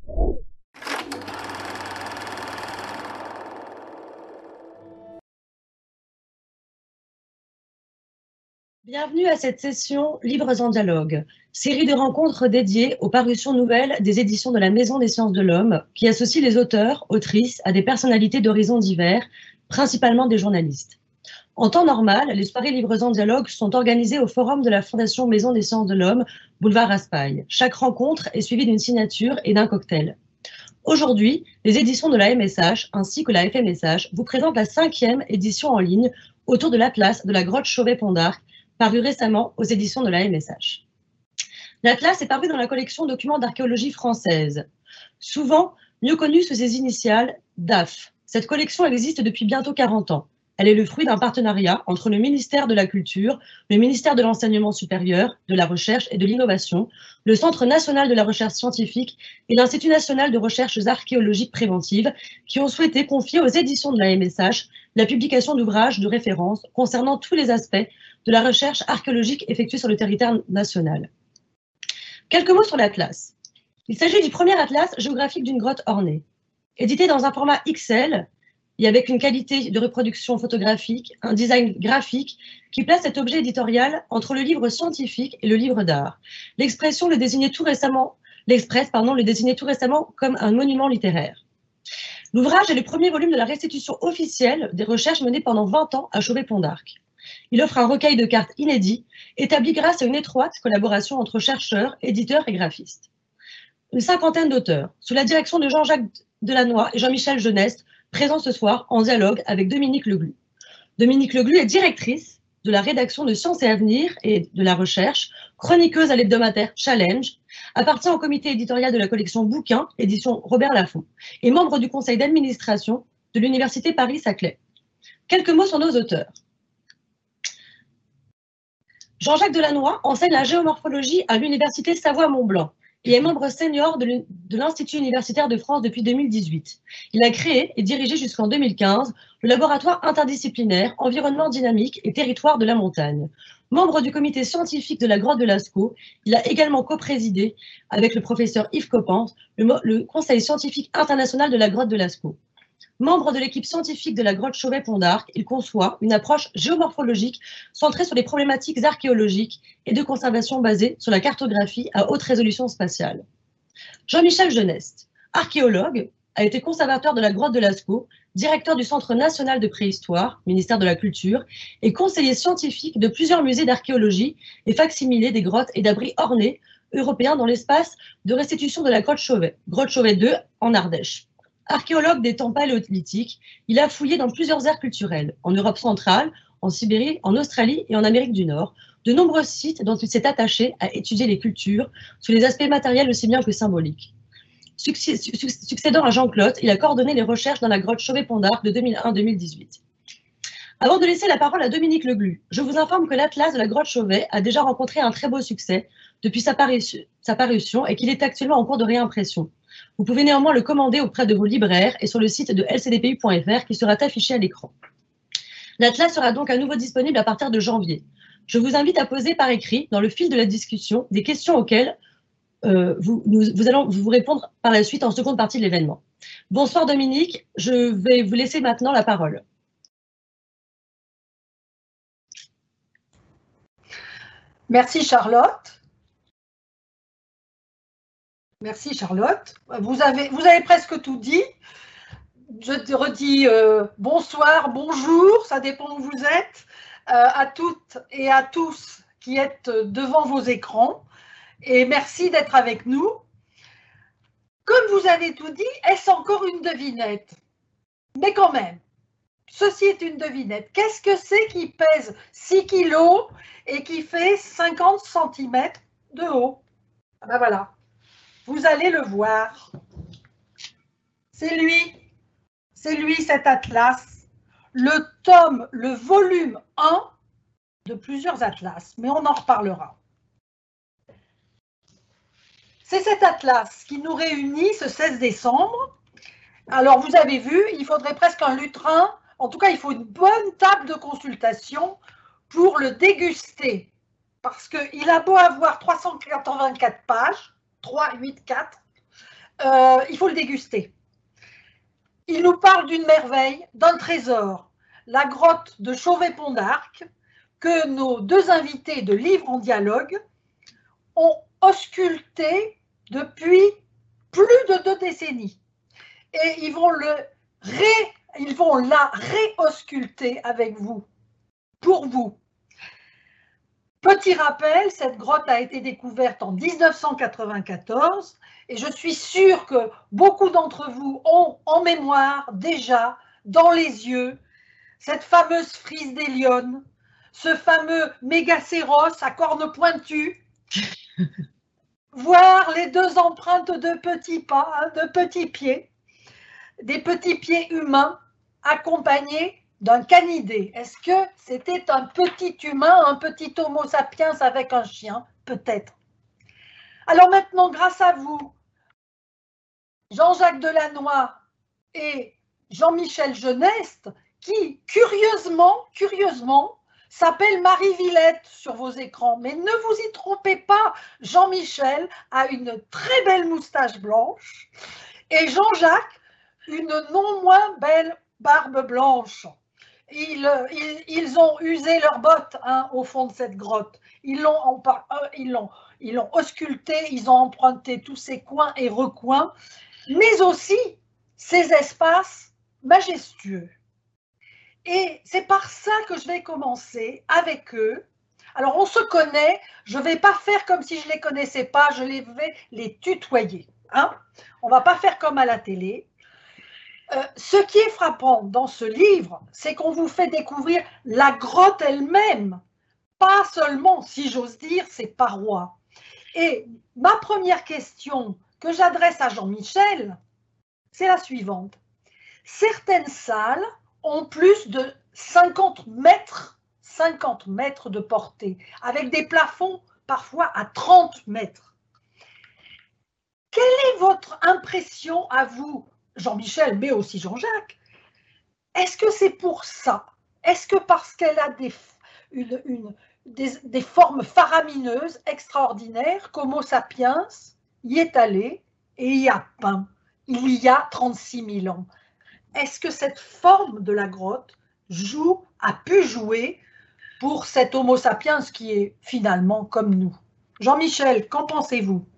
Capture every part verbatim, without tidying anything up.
Bienvenue à cette session Libres en dialogue, série de rencontres dédiées aux parutions nouvelles des éditions de la Maison des sciences de l'homme, qui associe les auteurs, autrices à des personnalités d'horizons divers, principalement des journalistes. En temps normal, les soirées Libres en dialogue sont organisées au forum de la Fondation Maison des sciences de l'homme, boulevard Raspail. Chaque rencontre est suivie d'une signature et d'un cocktail. Aujourd'hui, les éditions de la M S H ainsi que la F M S H vous présentent la cinquième édition en ligne autour de l'Atlas de la grotte Chauvet-Pont d'Arc, paru récemment aux éditions de la M S H. L'Atlas est paru dans la collection Documents d'archéologie française, souvent mieux connue sous ses initiales D A F. Cette collection existe depuis bientôt quarante ans. Elle est le fruit d'un partenariat entre le ministère de la Culture, le ministère de l'Enseignement supérieur, de la Recherche et de l'Innovation, le Centre national de la recherche scientifique et l'Institut national de recherches archéologiques préventives, qui ont souhaité confier aux éditions de la M S H la publication d'ouvrages de référence concernant tous les aspects de la recherche archéologique effectuée sur le territoire national. Quelques mots sur l'Atlas. Il s'agit du premier atlas géographique d'une grotte ornée. Édité dans un format X L, et avec une qualité de reproduction photographique, un design graphique qui place cet objet éditorial entre le livre scientifique et le livre d'art. L'expression le désignait tout récemment, l'Express, pardon, le désignait tout récemment comme un monument littéraire. L'ouvrage est le premier volume de la restitution officielle des recherches menées pendant vingt ans à Chauvet-Pont d'Arc. Il offre un recueil de cartes inédit, établi grâce à une étroite collaboration entre chercheurs, éditeurs et graphistes. Une cinquantaine d'auteurs, sous la direction de Jean-Jacques Delannoy et Jean-Michel Geneste, présents ce soir en dialogue avec Dominique Leglu. Dominique Leglu est directrice de la rédaction de Sciences et Avenir et de la Recherche, chroniqueuse à l'hebdomadaire Challenge, appartient au comité éditorial de la collection Bouquins, édition Robert Laffont, et membre du conseil d'administration de l'Université Paris-Saclay. Quelques mots sur nos auteurs. Jean-Jacques Delannoy enseigne la géomorphologie à l'Université Savoie-Mont-Blanc et est membre senior de l'Institut universitaire de France depuis deux mille dix-huit. Il a créé et dirigé jusqu'en deux mille quinze le laboratoire interdisciplinaire Environnement dynamique et territoire de la montagne. Membre du comité scientifique de la grotte de Lascaux, il a également coprésidé avec le professeur Yves Coppens le, le Conseil scientifique international de la grotte de Lascaux. Membre de l'équipe scientifique de la grotte Chauvet-Pont d'Arc, il conçoit une approche géomorphologique centrée sur les problématiques archéologiques et de conservation basée sur la cartographie à haute résolution spatiale. Jean-Michel Geneste, archéologue, a été conservateur de la grotte de Lascaux, directeur du Centre national de préhistoire, ministère de la Culture, et conseiller scientifique de plusieurs musées d'archéologie et facsimilés des grottes et d'abris ornés européens dans l'espace de restitution de la grotte Chauvet, grotte Chauvet deux en Ardèche. Archéologue des temps paléolithiques, il a fouillé dans plusieurs aires culturelles, en Europe centrale, en Sibérie, en Australie et en Amérique du Nord, de nombreux sites dont il s'est attaché à étudier les cultures sous les aspects matériels aussi bien que symboliques. Succédant à Jean Clotte, il a coordonné les recherches dans la grotte Chauvet-Pont d'Arc de deux mille un à deux mille dix-huit. Avant de laisser la parole à Dominique Leglu, je vous informe que l'Atlas de la grotte Chauvet a déjà rencontré un très beau succès depuis sa parution et qu'il est actuellement en cours de réimpression. Vous pouvez néanmoins le commander auprès de vos libraires et sur le site de L C D P U point F R qui sera affiché à l'écran. L'Atlas sera donc à nouveau disponible à partir de janvier. Je vous invite à poser par écrit, dans le fil de la discussion, des questions auxquelles euh, vous, nous, vous allons vous répondre par la suite en seconde partie de l'événement. Bonsoir Dominique, je vais vous laisser maintenant la parole. Merci Charlotte. Merci Charlotte. Vous avez, vous avez presque tout dit. Je te redis euh, bonsoir, bonjour, ça dépend où vous êtes, euh, à toutes et à tous qui êtes devant vos écrans. Et merci d'être avec nous. Comme vous avez tout dit, est-ce encore une devinette? Mais quand même, ceci est une devinette. Qu'est-ce que c'est qui pèse six kilos et qui fait cinquante centimètres de haut? Ah ben voilà. Vous allez le voir. C'est lui, c'est lui cet atlas, le tome, le volume un de plusieurs atlas, mais on en reparlera. C'est cet atlas qui nous réunit ce seize décembre. Alors vous avez vu, il faudrait presque un lutrin, en tout cas il faut une bonne table de consultation pour le déguster, parce qu'il a beau avoir trois cent quatre-vingt-quatre pages, trois, huit, quatre, euh, il faut le déguster. Il nous parle d'une merveille, d'un trésor, la grotte de Chauvet-Pont d'Arc, que nos deux invités de Livres en dialogue ont ausculté depuis plus de deux décennies. Et ils vont, le ré, ils vont la réausculter avec vous, pour vous. Petit rappel, cette grotte a été découverte en mille neuf cent quatre-vingt-quatorze et je suis sûre que beaucoup d'entre vous ont en mémoire déjà, dans les yeux, cette fameuse frise des lionnes, ce fameux mégacéros à cornes pointues, voir les deux empreintes de petits pas, hein, de petits pieds, des petits pieds humains accompagnés d'un canidé. Est-ce que c'était un petit humain, un petit homo sapiens avec un chien? Peut-être. Alors maintenant, grâce à vous, Jean-Jacques Delannoy et Jean-Michel Geneste, qui, curieusement, curieusement, s'appelle Marie Villette sur vos écrans. Mais ne vous y trompez pas, Jean-Michel a une très belle moustache blanche et Jean-Jacques une non moins belle barbe blanche. Ils, ils, ils ont usé leurs bottes hein, au fond de cette grotte. Ils l'ont ils l'ont, ils l'ont ausculté, ils ont emprunté tous ces coins et recoins, mais aussi ces espaces majestueux. Et c'est par ça que je vais commencer avec eux. Alors on se connaît, je ne vais pas faire comme si je ne les connaissais pas, je vais les tutoyer. Hein. On ne va pas faire comme à la télé. Euh, ce qui est frappant dans ce livre, c'est qu'on vous fait découvrir la grotte elle-même, pas seulement, si j'ose dire, ses parois. Et ma première question que j'adresse à Jean-Michel, c'est la suivante. Certaines salles ont plus de cinquante mètres, cinquante mètres de portée, avec des plafonds parfois à trente mètres. Quelle est votre impression à vous, Jean-Michel, mais aussi Jean-Jacques? Est-ce que c'est pour ça? Est-ce que parce qu'elle a des, une, une, des, des formes faramineuses, extraordinaires, qu'Homo sapiens y est allé et y a peint, il y a trente-six mille ans? Est-ce que cette forme de la grotte joue, a pu jouer pour cet Homo sapiens qui est finalement comme nous? Jean-Michel, qu'en pensez-vous?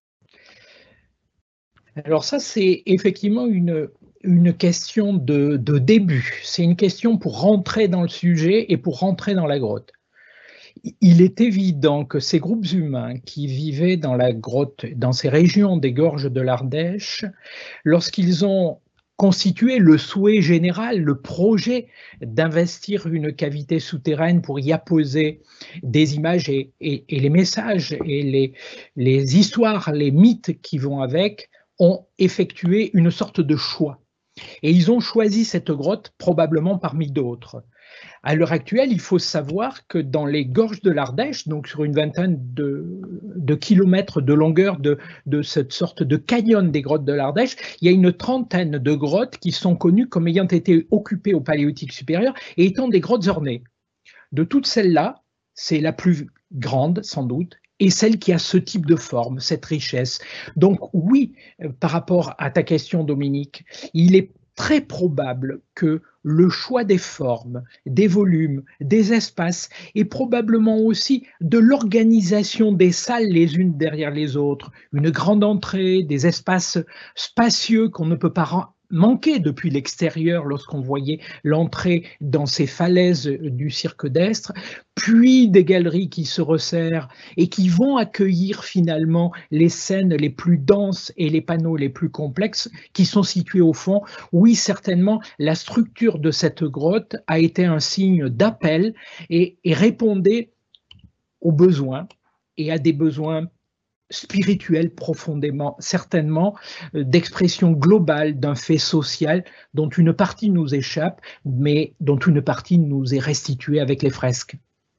Alors ça, c'est effectivement une, une question de, de début. C'est une question pour rentrer dans le sujet et pour rentrer dans la grotte. Il est évident que ces groupes humains qui vivaient dans la grotte, dans ces régions des gorges de l'Ardèche, lorsqu'ils ont constitué le souhait général, le projet d'investir une cavité souterraine pour y apposer des images et, et, et les messages et les, les histoires, les mythes qui vont avec, ont effectué une sorte de choix. Et ils ont choisi cette grotte probablement parmi d'autres. À l'heure actuelle, il faut savoir que dans les gorges de l'Ardèche, donc sur une vingtaine de, de kilomètres de longueur de, de cette sorte de canyon des grottes de l'Ardèche, il y a une trentaine de grottes qui sont connues comme ayant été occupées au Paléolithique supérieur et étant des grottes ornées. De toutes celles-là, c'est la plus grande sans doute, et celle qui a ce type de forme, cette richesse. Donc oui, par rapport à ta question, Dominique, il est très probable que le choix des formes, des volumes, des espaces et probablement aussi de l'organisation des salles les unes derrière les autres, une grande entrée, des espaces spacieux qu'on ne peut pas manqué depuis l'extérieur lorsqu'on voyait l'entrée dans ces falaises du cirque d'Estre, puis des galeries qui se resserrent et qui vont accueillir finalement les scènes les plus denses et les panneaux les plus complexes qui sont situés au fond. Oui, certainement, la structure de cette grotte a été un signe d'appel et, et répondait aux besoins et à des besoins spirituel profondément, certainement, d'expression globale d'un fait social dont une partie nous échappe, mais dont une partie nous est restituée avec les fresques.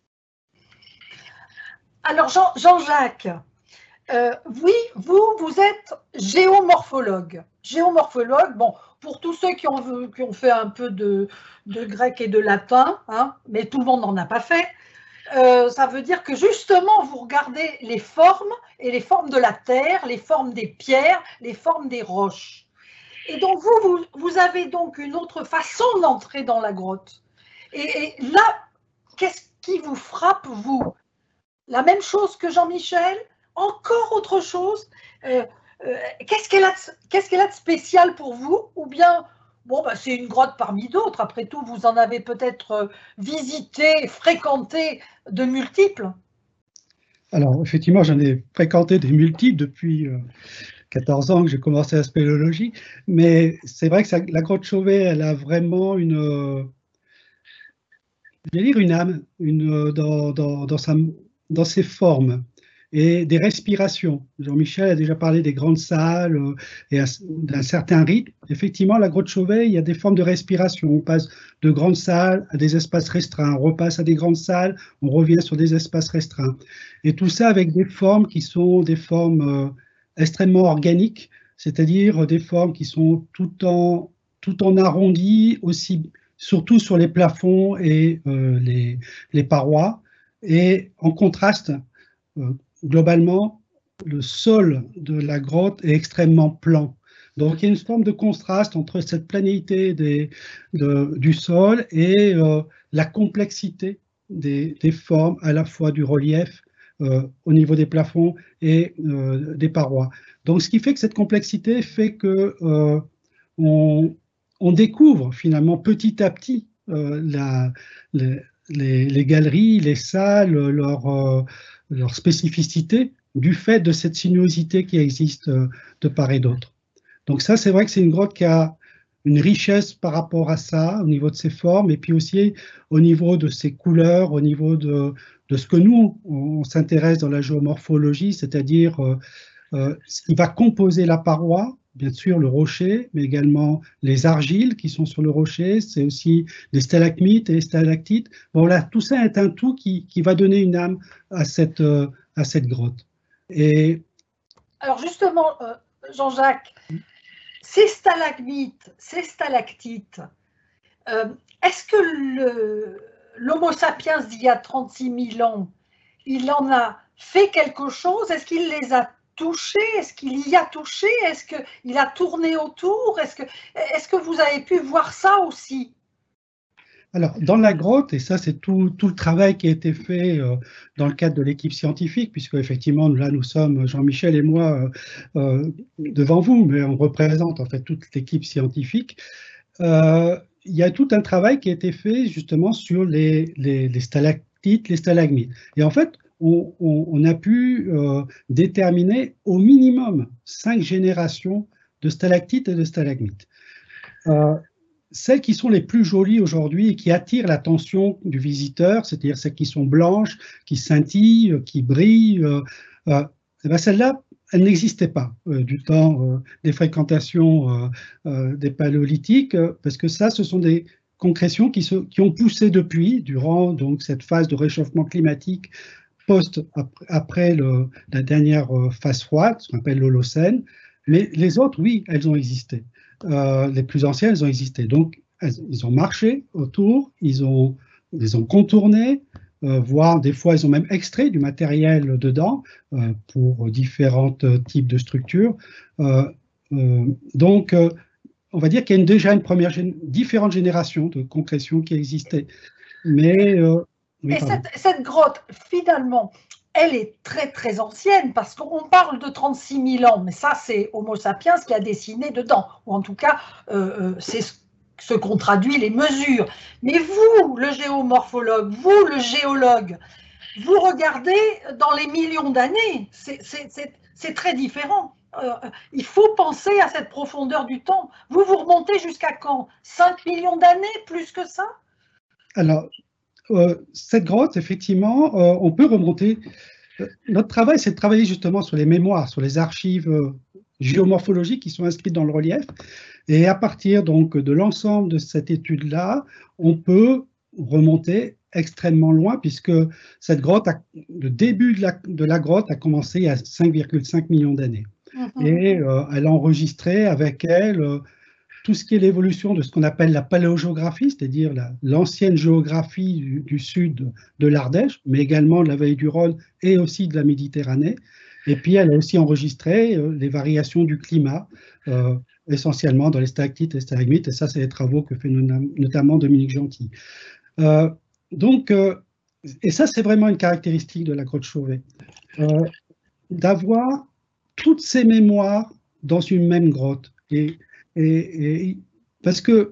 Alors Jean, Jean-Jacques, euh, oui, vous, vous êtes géomorphologue. Géomorphologue, bon, pour tous ceux qui ont, qui ont fait un peu de, de grec et de latin, hein, mais tout le monde n'en a pas fait. euh, ça veut dire que justement, vous regardez les formes, et les formes de la terre, les formes des pierres, les formes des roches. Et donc, vous, vous, vous avez donc une autre façon d'entrer dans la grotte. Et, et là, qu'est-ce qui vous frappe, vous? La même chose que Jean-Michel? Encore autre chose? euh, euh, Qu'est-ce qu'elle a, qu'est-ce qu'elle a de spécial pour vous? Ou bien, bon, bah, c'est une grotte parmi d'autres. Après tout, vous en avez peut-être visité, fréquenté de multiples. Alors, effectivement, j'en ai fréquenté des multiples depuis euh, quatorze ans que j'ai commencé la spéléologie, mais c'est vrai que ça, la grotte Chauvet, elle a vraiment une, euh, je vais dire une âme une, euh, dans, dans, dans, sa, dans ses formes et des respirations. Jean-Michel a déjà parlé des grandes salles euh, et d'un certain rythme. Effectivement, la grotte Chauvet, il y a des formes de respiration. On passe de grandes salles à des espaces restreints, on repasse à des grandes salles, on revient sur des espaces restreints. Et tout ça avec des formes qui sont des formes euh, extrêmement organiques, c'est-à-dire des formes qui sont tout en, tout en arrondi, aussi, surtout sur les plafonds et euh, les, les parois, et en contraste, euh, globalement, le sol de la grotte est extrêmement plan. Donc, il y a une forme de contraste entre cette planéité des, de, du sol et euh, la complexité des, des formes, à la fois du relief euh, au niveau des plafonds et euh, des parois. Donc, ce qui fait que cette complexité fait que euh, on, on découvre finalement petit à petit euh, la, les, les, les galeries, les salles, leur, euh, leur spécificité du fait de cette sinuosité qui existe euh, de part et d'autre. Donc ça, c'est vrai que c'est une grotte qui a une richesse par rapport à ça, au niveau de ses formes, et puis aussi au niveau de ses couleurs, au niveau de, de ce que nous, on, on s'intéresse dans la géomorphologie, c'est-à-dire euh, euh, ce qui va composer la paroi, bien sûr le rocher, mais également les argiles qui sont sur le rocher, c'est aussi les stalagmites et les stalactites. Bon là, tout ça est un tout qui, qui va donner une âme à cette, euh, à cette grotte. Et alors justement, euh, Jean-Jacques, ces stalagmites, ces stalactites, euh, est-ce que l'Homo sapiens d'il y a trente-six mille ans, il en a fait quelque chose? Est-ce qu'il les a touchés? Est-ce qu'il y a touché? Est-ce qu'il a tourné autour? Est-ce que, est-ce que vous avez pu voir ça aussi? Alors, dans la grotte, et ça c'est tout, tout le travail qui a été fait euh, dans le cadre de l'équipe scientifique, puisque effectivement là nous sommes, Jean-Michel et moi, euh, euh, devant vous, mais on représente en fait toute l'équipe scientifique. Euh, il y a tout un travail qui a été fait justement sur les, les, les stalactites, les stalagmites. Et en fait, on, on, on a pu euh, déterminer au minimum cinq générations de stalactites et de stalagmites. Euh, Celles qui sont les plus jolies aujourd'hui et qui attirent l'attention du visiteur, c'est-à-dire celles qui sont blanches, qui scintillent, qui brillent, euh, euh, eh ben celles-là, elles n'existaient pas euh, du temps euh, des fréquentations euh, euh, des paléolithiques, euh, parce que ça, ce sont des concrétions qui, se, qui ont poussé depuis, durant donc, cette phase de réchauffement climatique post après, après le, la dernière phase froide, ce qu'on appelle l'Holocène, mais les autres, oui, elles ont existé. Euh, les plus anciennes, elles ont existé. Donc, elles, ils ont marché autour, ils ont, ils ont contourné, euh, voire des fois, ils ont même extrait du matériel dedans euh, pour différents types de structures. Euh, euh, donc, euh, on va dire qu'il y a une, déjà une première gén différentes générations de concrétions qui existaient. Mais, euh, oui, et cette, cette grotte, finalement, elle est très très ancienne parce qu'on parle de trente-six mille ans, mais ça c'est Homo sapiens qui a dessiné dedans, ou en tout cas euh, c'est ce qu'ont traduit les mesures. Mais vous, le géomorphologue, vous, le géologue, vous regardez dans les millions d'années, c'est très différent. Euh, il faut penser à cette profondeur du temps. Vous vous remontez jusqu'à quand? cinq millions d'années, plus que ça? Alors, Euh, cette grotte, effectivement, euh, on peut remonter. Euh, notre travail, c'est de travailler justement sur les mémoires, sur les archives euh, géomorphologiques qui sont inscrites dans le relief. Et à partir donc de l'ensemble de cette étude-là, on peut remonter extrêmement loin, puisque cette grotte, a, le début de la, de la grotte a commencé il y a cinq virgule cinq millions d'années. Mm-hmm. Et euh, elle a enregistré avec elle euh, tout ce qui est l'évolution de ce qu'on appelle la paléogéographie, c'est-à-dire l'ancienne géographie du, du sud de l'Ardèche, mais également de la vallée du Rhône et aussi de la Méditerranée. Et puis, elle a aussi enregistré euh, les variations du climat, euh, essentiellement dans les stalactites et stalagmites, et ça, c'est les travaux que fait notamment Dominique Gentil. Euh, donc, euh, et ça, c'est vraiment une caractéristique de la grotte Chauvet, euh, d'avoir toutes ces mémoires dans une même grotte. Et, et, et parce que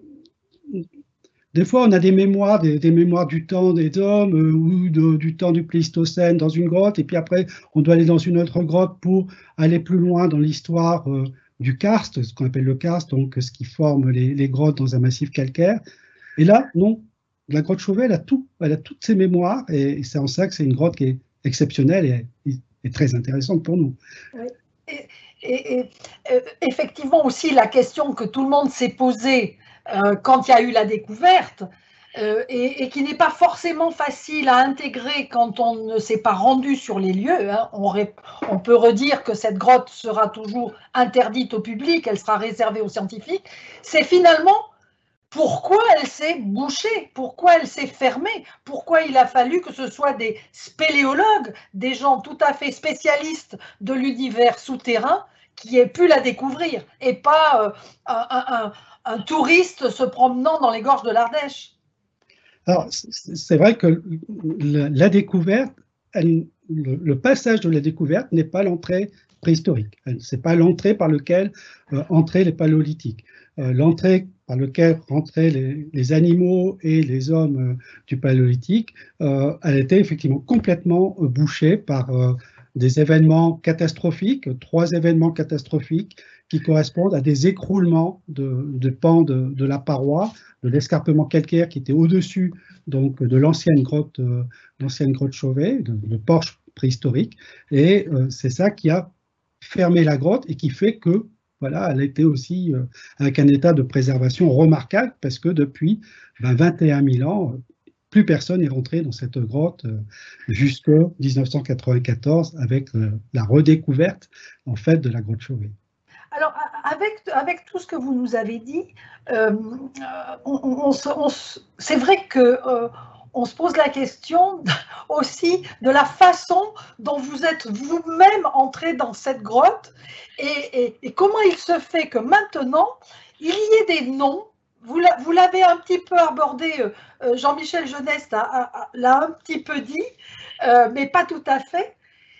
des fois, on a des mémoires, des, des mémoires du temps des hommes euh, ou de, du temps du Pléistocène dans une grotte, et puis après, on doit aller dans une autre grotte pour aller plus loin dans l'histoire euh, du karst, ce qu'on appelle le karst, donc ce qui forme les, les grottes dans un massif calcaire. Et là, non, la grotte Chauvet, elle a tout, elle a toutes ces mémoires, et, et c'est en ça que c'est une grotte qui est exceptionnelle et, et très intéressante pour nous. Oui. Et, et, et euh, effectivement aussi la question que tout le monde s'est posée euh, quand il y a eu la découverte euh, et, et qui n'est pas forcément facile à intégrer quand on ne s'est pas rendu sur les lieux. Hein. On, on peut redire que cette grotte sera toujours interdite au public, elle sera réservée aux scientifiques. C'est finalement pourquoi elle s'est bouchée, pourquoi elle s'est fermée, pourquoi il a fallu que ce soit des spéléologues, des gens tout à fait spécialistes de l'univers souterrain qui aient pu la découvrir et pas euh, un, un, un touriste se promenant dans les gorges de l'Ardèche. Alors, c'est vrai que la, la découverte, elle, le, le passage de la découverte n'est pas l'entrée préhistorique. Ce n'est pas l'entrée par laquelle euh, entraient les paléolithiques. Euh, l'entrée par laquelle rentraient les, les animaux et les hommes euh, du paléolithique, euh, elle était effectivement complètement euh, bouchée par euh, des événements catastrophiques, trois événements catastrophiques qui correspondent à des écroulements de, de pans de, de la paroi, de l'escarpement calcaire qui était au-dessus donc de l'ancienne grotte, euh, l'ancienne grotte Chauvet, de, de porche préhistorique, et euh, c'est ça qui a fermé la grotte et qui fait que voilà, elle était aussi euh, avec un état de préservation remarquable parce que depuis ben, vingt et un mille ans, plus personne n'est rentré dans cette grotte euh, jusqu'en mille neuf cent quatre-vingt-quatorze avec euh, la redécouverte en fait de la grotte Chauvet. Alors, avec, avec tout ce que vous nous avez dit, euh, on, on, on, c'est vrai que euh, on se pose la question aussi de la façon dont vous êtes vous-même entré dans cette grotte et, et, et comment il se fait que maintenant, il y ait des noms, vous l'avez un petit peu abordé, euh, Jean-Michel Jeunesse l'a un petit peu dit, euh, mais pas tout à fait.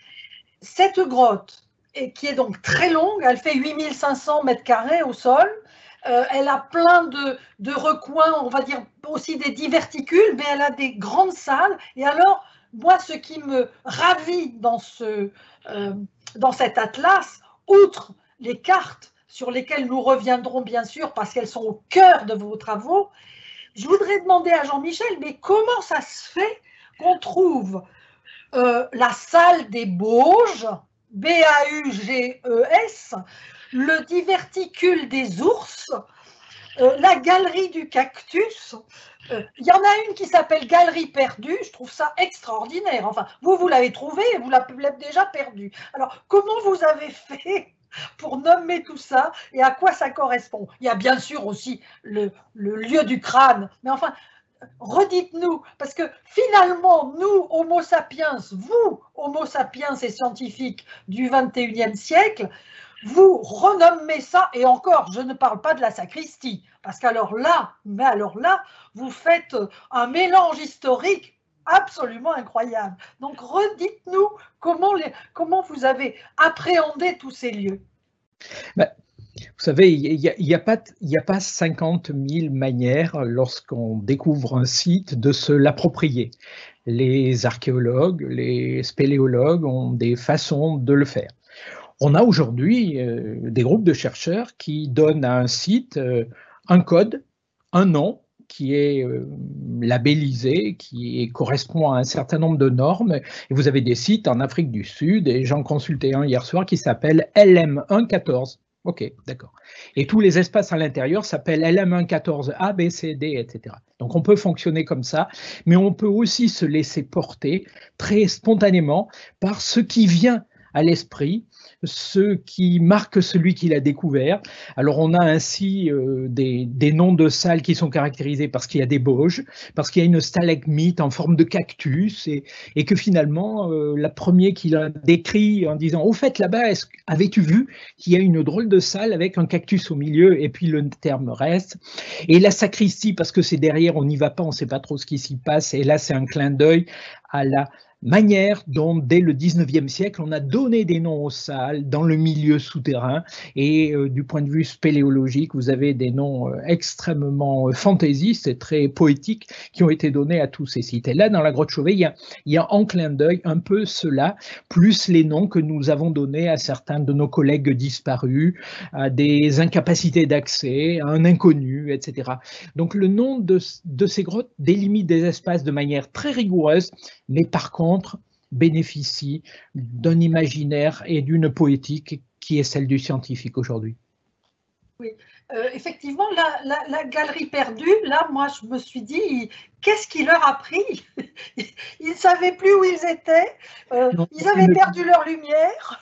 Cette grotte, et qui est donc très longue, elle fait huit mille cinq cents mètres carrés au sol, euh, elle a plein de, de recoins, on va dire aussi des diverticules, mais elle a des grandes salles, et alors, moi, ce qui me ravit dans, ce, euh, dans cet atlas, outre les cartes sur lesquelles nous reviendrons bien sûr, parce qu'elles sont au cœur de vos travaux, je voudrais demander à Jean-Michel, mais comment ça se fait qu'on trouve euh, la salle des Bauges, B A U G E S, le diverticule des ours, euh, la galerie du cactus. Il euh, y en a une qui s'appelle Galerie perdue, je trouve ça extraordinaire. Enfin, vous, vous l'avez trouvée et vous l'avez déjà perdue. Alors, comment vous avez fait pour nommer tout ça et à quoi ça correspond? Il y a bien sûr aussi le, le lieu du crâne, mais enfin, redites-nous, parce que finalement, nous, Homo sapiens, vous, Homo sapiens et scientifiques du vingt et unième siècle, vous renommez ça, et encore, je ne parle pas de la sacristie, parce qu'alors là, mais alors là, vous faites un mélange historique absolument incroyable. Donc, redites-nous comment, les, comment vous avez appréhendé tous ces lieux. Ben, vous savez, il n'y a, y a, pas, y a pas cinquante mille manières, lorsqu'on découvre un site, de se l'approprier. Les archéologues, les spéléologues ont des façons de le faire. On a aujourd'hui euh, des groupes de chercheurs qui donnent à un site euh, un code, un nom, qui est euh, labellisé, qui est, correspond à un certain nombre de normes. Et vous avez des sites en Afrique du Sud, et j'en consultais un hier soir qui s'appelle L M un quatorze. Ok, d'accord. Et tous les espaces à l'intérieur s'appellent L M un quatorze A, B, C, D, et cetera. Donc on peut fonctionner comme ça, mais on peut aussi se laisser porter très spontanément par ce qui vient à l'esprit ce qui marque celui qui l'a découvert. Alors on a ainsi euh, des, des noms de salles qui sont caractérisés parce qu'il y a des Bauges, parce qu'il y a une stalagmite en forme de cactus, et, et que finalement, euh, la première qui l'a décrit en disant « Au fait, là-bas, avais-tu vu qu'il y a une drôle de salle avec un cactus au milieu ?» Et puis le terme reste. Et la sacristie, parce que c'est derrière, on n'y va pas, on ne sait pas trop ce qui s'y passe, et là c'est un clin d'œil à la manière dont, dès le dix-neuvième siècle, on a donné des noms aux salles dans le milieu souterrain. Et euh, du point de vue spéléologique, vous avez des noms euh, extrêmement euh, fantaisistes et très poétiques qui ont été donnés à tous ces sites. Et là, dans la grotte Chauvet, il y a, il y a en clin d'œil un peu cela, plus les noms que nous avons donnés à certains de nos collègues disparus, à des incapacités d'accès, à un inconnu, et cetera. Donc le nom de, de ces grottes délimite des espaces de manière très rigoureuse, mais par contre, bénéficie d'un imaginaire et d'une poétique qui est celle du scientifique aujourd'hui. Oui, euh, effectivement, la, la, la galerie perdue, là, moi, je me suis dit, qu'est-ce qui leur a pris? Ils ne savaient plus où ils étaient, euh, non, ils avaient perdu leur lumière.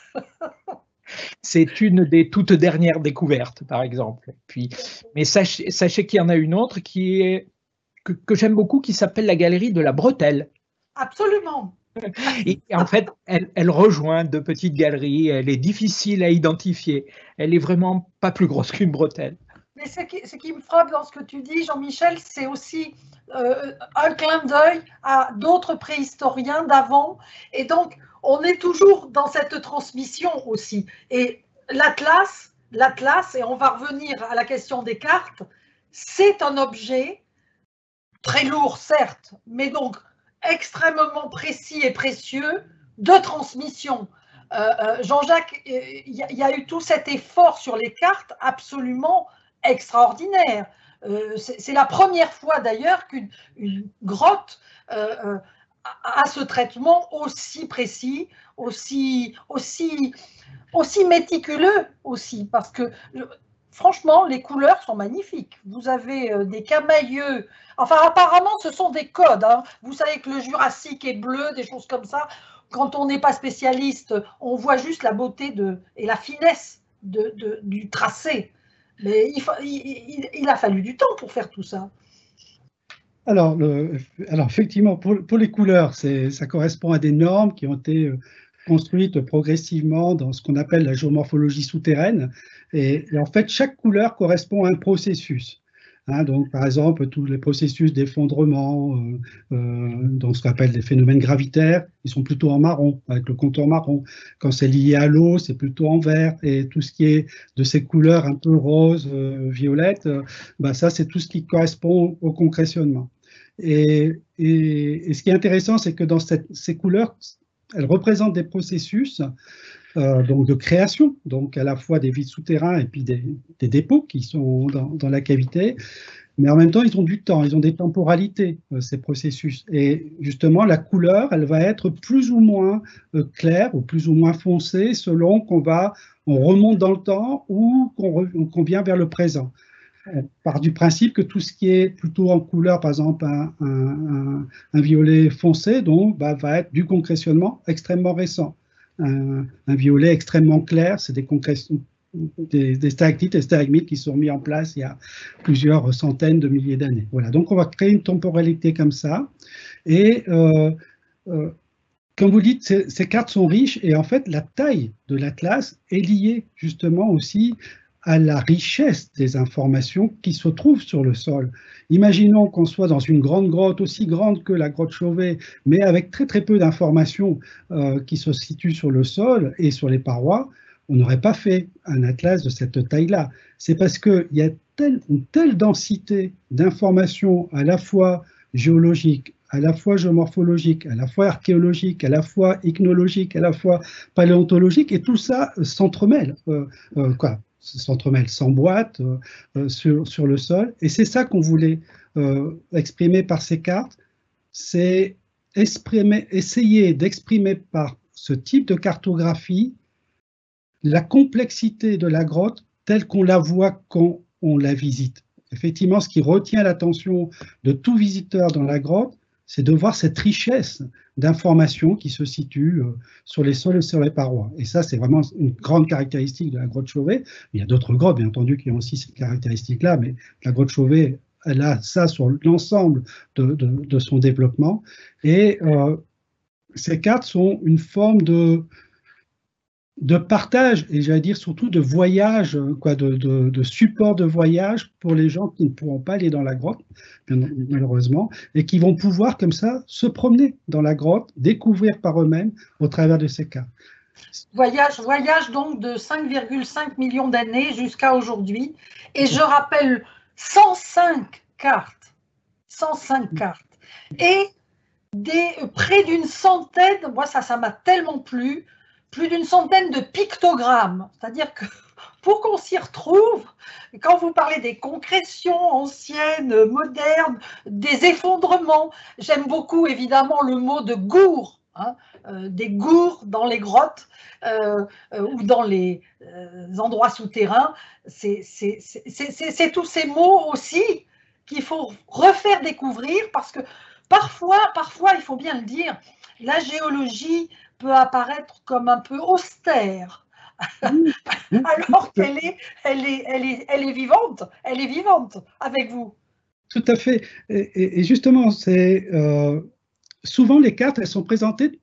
C'est une des toutes dernières découvertes, par exemple. Puis, mais sachez, sachez qu'il y en a une autre qui est, que, que j'aime beaucoup, qui s'appelle la galerie de la Bretelle. Absolument. Et en fait, elle, elle rejoint de petites galeries, elle est difficile à identifier, elle est vraiment pas plus grosse qu'une bretelle. Mais ce qui, ce qui me frappe dans ce que tu dis, Jean-Michel, c'est aussi euh, un clin d'œil à d'autres préhistoriens d'avant. Et donc, on est toujours dans cette transmission aussi. Et l'Atlas, l'Atlas, et on va revenir à la question des cartes, c'est un objet très lourd, certes, mais donc extrêmement précis et précieux de transmission. Euh, Jean-Jacques, il y, y a eu tout cet effort sur les cartes absolument extraordinaire. Euh, c'est la première fois d'ailleurs qu'une une grotte euh, a, a ce traitement aussi précis, aussi, aussi, aussi méticuleux aussi, parce que franchement, les couleurs sont magnifiques. Vous avez euh, des camailleux. Enfin, apparemment, ce sont des codes. Hein. Vous savez que le Jurassique est bleu, des choses comme ça. Quand on n'est pas spécialiste, on voit juste la beauté de, et la finesse de, de, du tracé. Mais il, il, il a fallu du temps pour faire tout ça. Alors, le, alors effectivement, pour, pour les couleurs, ça correspond à des normes qui ont été construites progressivement dans ce qu'on appelle la géomorphologie souterraine. Et, et en fait, chaque couleur correspond à un processus. Hein, donc, par exemple, tous les processus d'effondrement, euh, euh, dans ce qu'on appelle les phénomènes gravitaires, ils sont plutôt en marron, avec le contour marron. Quand c'est lié à l'eau, c'est plutôt en vert. Et tout ce qui est de ces couleurs un peu rose, euh, violette, euh, bah ça, c'est tout ce qui correspond au concrétionnement. Et, et, et ce qui est intéressant, c'est que dans cette, ces couleurs, elles représentent des processus Euh, donc de création, donc à la fois des vides souterrains et puis des, des dépôts qui sont dans, dans la cavité, mais en même temps ils ont du temps, ils ont des temporalités, euh, ces processus. Et justement la couleur, elle va être plus ou moins euh, claire ou plus ou moins foncée selon qu'on va, on remonte dans le temps ou qu'on qu'on vient vers le présent. On part du principe que tout ce qui est plutôt en couleur, par exemple un, un, un, un violet foncé, donc bah, va être du concrétionnement extrêmement récent. Un, un violet extrêmement clair, c'est des concrétions, des, des stalactites et stalagmites qui sont mis en place il y a plusieurs centaines de milliers d'années. Voilà, donc on va créer une temporalité comme ça. Et euh, euh, comme vous dites, ces, ces cartes sont riches et en fait la taille de l'atlas est liée justement aussi à la richesse des informations qui se trouvent sur le sol. Imaginons qu'on soit dans une grande grotte, aussi grande que la grotte Chauvet, mais avec très très peu d'informations euh, qui se situent sur le sol et sur les parois, on n'aurait pas fait un atlas de cette taille-là. C'est parce qu'il y a telle, une telle densité d'informations à la fois géologiques, à la fois géomorphologiques, à la fois archéologiques, à la fois ichnologiques, à la fois paléontologiques, et tout ça s'entremêle. Euh, euh, quoi s'entremêle, s'emboîte euh, euh, sur, sur le sol. Et c'est ça qu'on voulait euh, exprimer par ces cartes, c'est essayer d'exprimer par ce type de cartographie la complexité de la grotte telle qu'on la voit quand on la visite. Effectivement, ce qui retient l'attention de tout visiteur dans la grotte, c'est de voir cette richesse d'informations qui se situent euh, sur les sols et sur les parois. Et ça, c'est vraiment une grande caractéristique de la grotte Chauvet. Il y a d'autres grottes, bien entendu, qui ont aussi cette caractéristique-là, mais la grotte Chauvet, elle a ça sur l'ensemble de, de, de son développement. Et euh, ces cartes sont une forme de, de partage, et j'allais dire surtout de voyage, quoi, de, de, de support de voyage pour les gens qui ne pourront pas aller dans la grotte, malheureusement, et qui vont pouvoir comme ça se promener dans la grotte, découvrir par eux-mêmes au travers de ces cartes. Voyage, voyage donc de cinq virgule cinq millions d'années jusqu'à aujourd'hui. Et je rappelle cent cinq cartes. cent cinq cartes. Et des, près d'une centaine, moi ça, ça m'a tellement plu, plus d'une centaine de pictogrammes. C'est-à-dire que pour qu'on s'y retrouve, quand vous parlez des concrétions anciennes, modernes, des effondrements, j'aime beaucoup évidemment le mot de gour, hein, euh, des gours dans les grottes euh, euh, ou dans les euh, endroits souterrains. C'est tous ces mots aussi qu'il faut refaire découvrir parce que parfois, parfois, il faut bien le dire, la géologie peut apparaître comme un peu austère, alors qu'elle est, elle est, elle est, elle est vivante, elle est vivante avec vous. Tout à fait. Et, et justement, c'est euh, souvent les cartes, elles sont présentées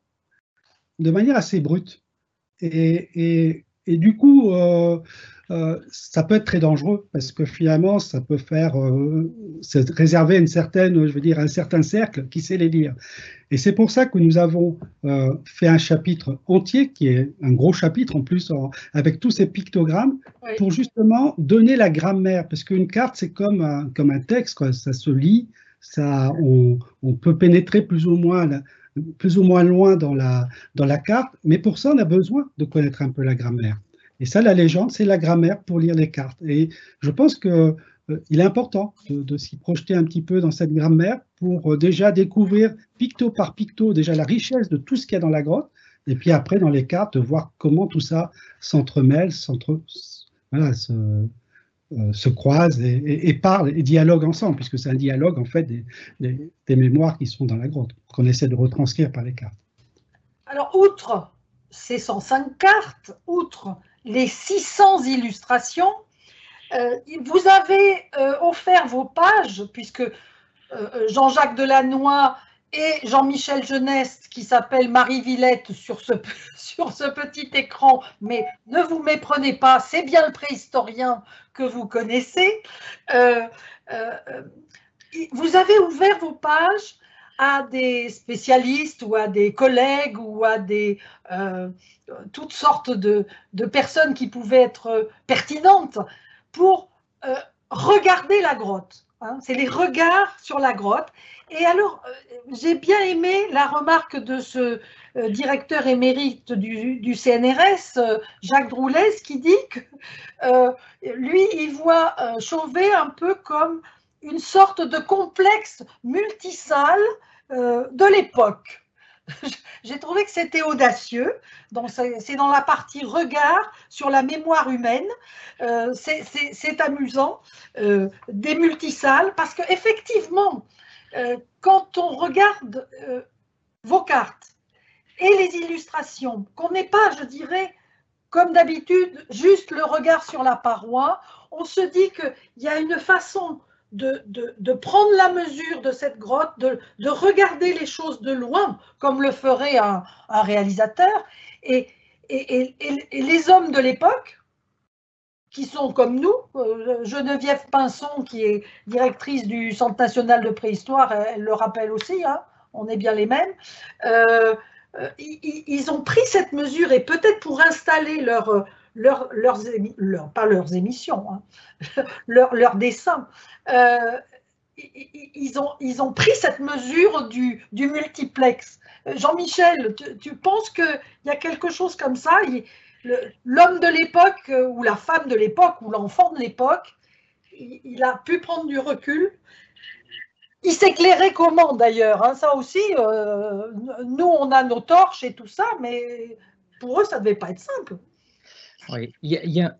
de manière assez brute. Et, et, et du coup, euh, euh, ça peut être très dangereux parce que finalement, ça peut faire euh, réserver une certaine, je veux dire, un certain cercle qui sait les lire. Et c'est pour ça que nous avons euh, fait un chapitre entier, qui est un gros chapitre en plus, en, avec tous ces pictogrammes, oui, pour justement donner la grammaire. Parce qu'une carte, c'est comme un, comme un texte, quoi. Ça se lit, ça, on, on peut pénétrer plus ou moins, plus ou moins loin dans la, dans la carte, mais pour ça, on a besoin de connaître un peu la grammaire. Et ça, la légende, c'est la grammaire pour lire les cartes. Et je pense que euh, il est important de, de s'y projeter un petit peu dans cette grammaire pour euh, déjà découvrir picto par picto déjà la richesse de tout ce qu'il y a dans la grotte, et puis après dans les cartes de voir comment tout ça s'entremêle, s'entre, voilà, se, euh, se croise et, et, et parle et dialogue ensemble, puisque c'est un dialogue en fait des, des, des mémoires qui sont dans la grotte, qu'on essaie de retranscrire par les cartes. Alors, outre ces cent cinq cartes, outre les six cents illustrations, euh, vous avez euh, offert vos pages, puisque euh, Jean-Jacques Delannoy et Jean-Michel Jeunesse, qui s'appelle Marie Villette sur ce, sur ce petit écran, mais ne vous méprenez pas, c'est bien le préhistorien que vous connaissez, euh, euh, vous avez ouvert vos pages à des spécialistes ou à des collègues ou à des, euh, toutes sortes de, de personnes qui pouvaient être pertinentes pour euh, regarder la grotte. Hein. C'est les regards sur la grotte. Et alors, euh, j'ai bien aimé la remarque de ce euh, directeur émérite du, du C N R S, euh, Jacques Droulès, qui dit que euh, lui, il voit euh, Chauvet un peu comme une sorte de complexe multisalle euh, de l'époque. J'ai trouvé que c'était audacieux. C'est dans la partie regard sur la mémoire humaine. Euh, c'est amusant. Euh, des multisalles, parce qu'effectivement, euh, quand on regarde euh, vos cartes et les illustrations, qu'on n'est pas, je dirais, comme d'habitude, juste le regard sur la paroi, on se dit qu'il y a une façon De, de, de prendre la mesure de cette grotte, de, de regarder les choses de loin, comme le ferait un, un réalisateur. Et, et, et, et les hommes de l'époque, qui sont comme nous, euh, Geneviève Pinson, qui est directrice du Centre national de préhistoire, elle, elle le rappelle aussi, hein, on est bien les mêmes, euh, euh, ils, ils ont pris cette mesure, et peut-être pour installer leur... Leur, leurs, leur, pas leurs émissions, hein, leurs leur dessins, euh, ils, ont, ils ont pris cette mesure du, du multiplex. Jean-Michel, tu, tu penses qu'il y a quelque chose comme ça, l'homme de l'époque ou la femme de l'époque ou l'enfant de l'époque, il, il a pu prendre du recul. Il s'éclairait comment d'ailleurs, hein, ça aussi, euh, nous on a nos torches et tout ça, mais pour eux ça ne devait pas être simple. Oui, il y a, il y a,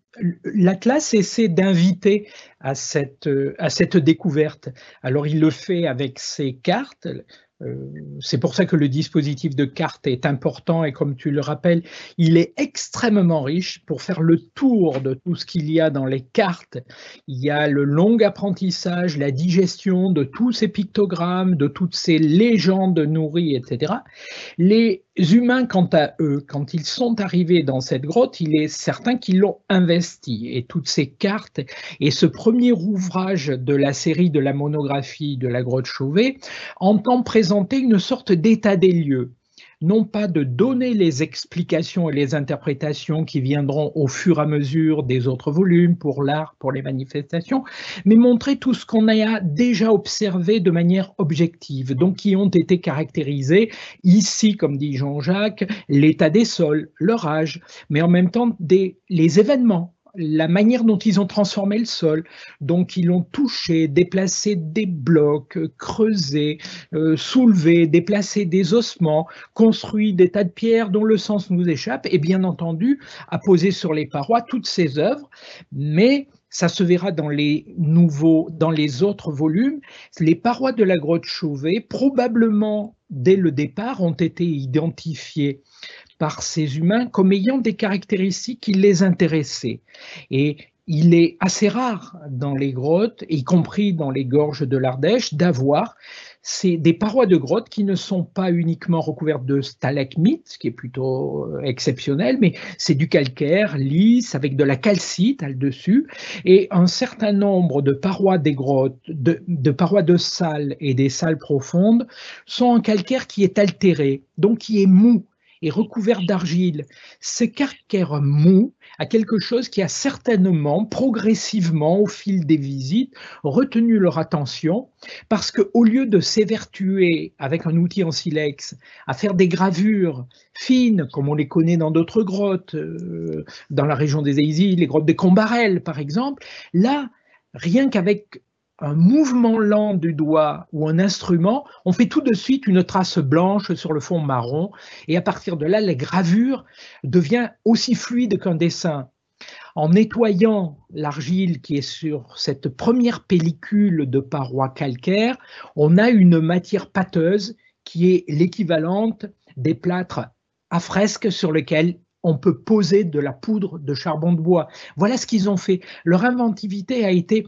l'Atlas essaie d'inviter à cette, à cette découverte. Alors, il le fait avec ses cartes. Euh, c'est pour ça que le dispositif de cartes est important et comme tu le rappelles, il est extrêmement riche pour faire le tour de tout ce qu'il y a dans les cartes. Il y a le long apprentissage, la digestion de tous ces pictogrammes, de toutes ces légendes nourries, et cetera. Les humains, quant à eux, quand ils sont arrivés dans cette grotte, il est certain qu'ils l'ont investi et toutes ces cartes et ce premier ouvrage de la série de la monographie de la grotte Chauvet entend présenter une sorte d'état des lieux, non pas de donner les explications et les interprétations qui viendront au fur et à mesure des autres volumes pour l'art, pour les manifestations, mais montrer tout ce qu'on a déjà observé de manière objective, donc qui ont été caractérisés ici, comme dit Jean-Jacques, l'état des sols, leur âge, mais en même temps des, les événements, la manière dont ils ont transformé le sol, donc ils l'ont touché, déplacé des blocs, creusé, euh, soulevé, déplacé des ossements, construit des tas de pierres dont le sens nous échappe, et bien entendu, a posé sur les parois toutes ces œuvres, mais ça se verra dans les nouveaux, dans les autres volumes, les parois de la grotte Chauvet, probablement dès le départ, ont été identifiées par ces humains comme ayant des caractéristiques qui les intéressaient. Et il est assez rare dans les grottes, y compris dans les gorges de l'Ardèche, d'avoir des parois de grottes qui ne sont pas uniquement recouvertes de stalagmites, ce qui est plutôt exceptionnel, mais c'est du calcaire lisse avec de la calcite là-dessus, et un certain nombre de parois des grottes, de, de parois de salles et des salles profondes sont en calcaire qui est altéré, donc qui est mou et recouvert d'argile. Ce calcaire mou a quelque chose qui a certainement, progressivement, au fil des visites, retenu leur attention, parce qu'au lieu de s'évertuer avec un outil en silex à faire des gravures fines, comme on les connaît dans d'autres grottes, euh, dans la région des Aisies, les grottes des Combarelles par exemple, là, rien qu'avec un mouvement lent du doigt ou un instrument, on fait tout de suite une trace blanche sur le fond marron et à partir de là, la gravure devient aussi fluide qu'un dessin. En nettoyant l'argile qui est sur cette première pellicule de parois calcaires, on a une matière pâteuse qui est l'équivalente des plâtres à fresque sur lesquels on peut poser de la poudre de charbon de bois. Voilà ce qu'ils ont fait. Leur inventivité a été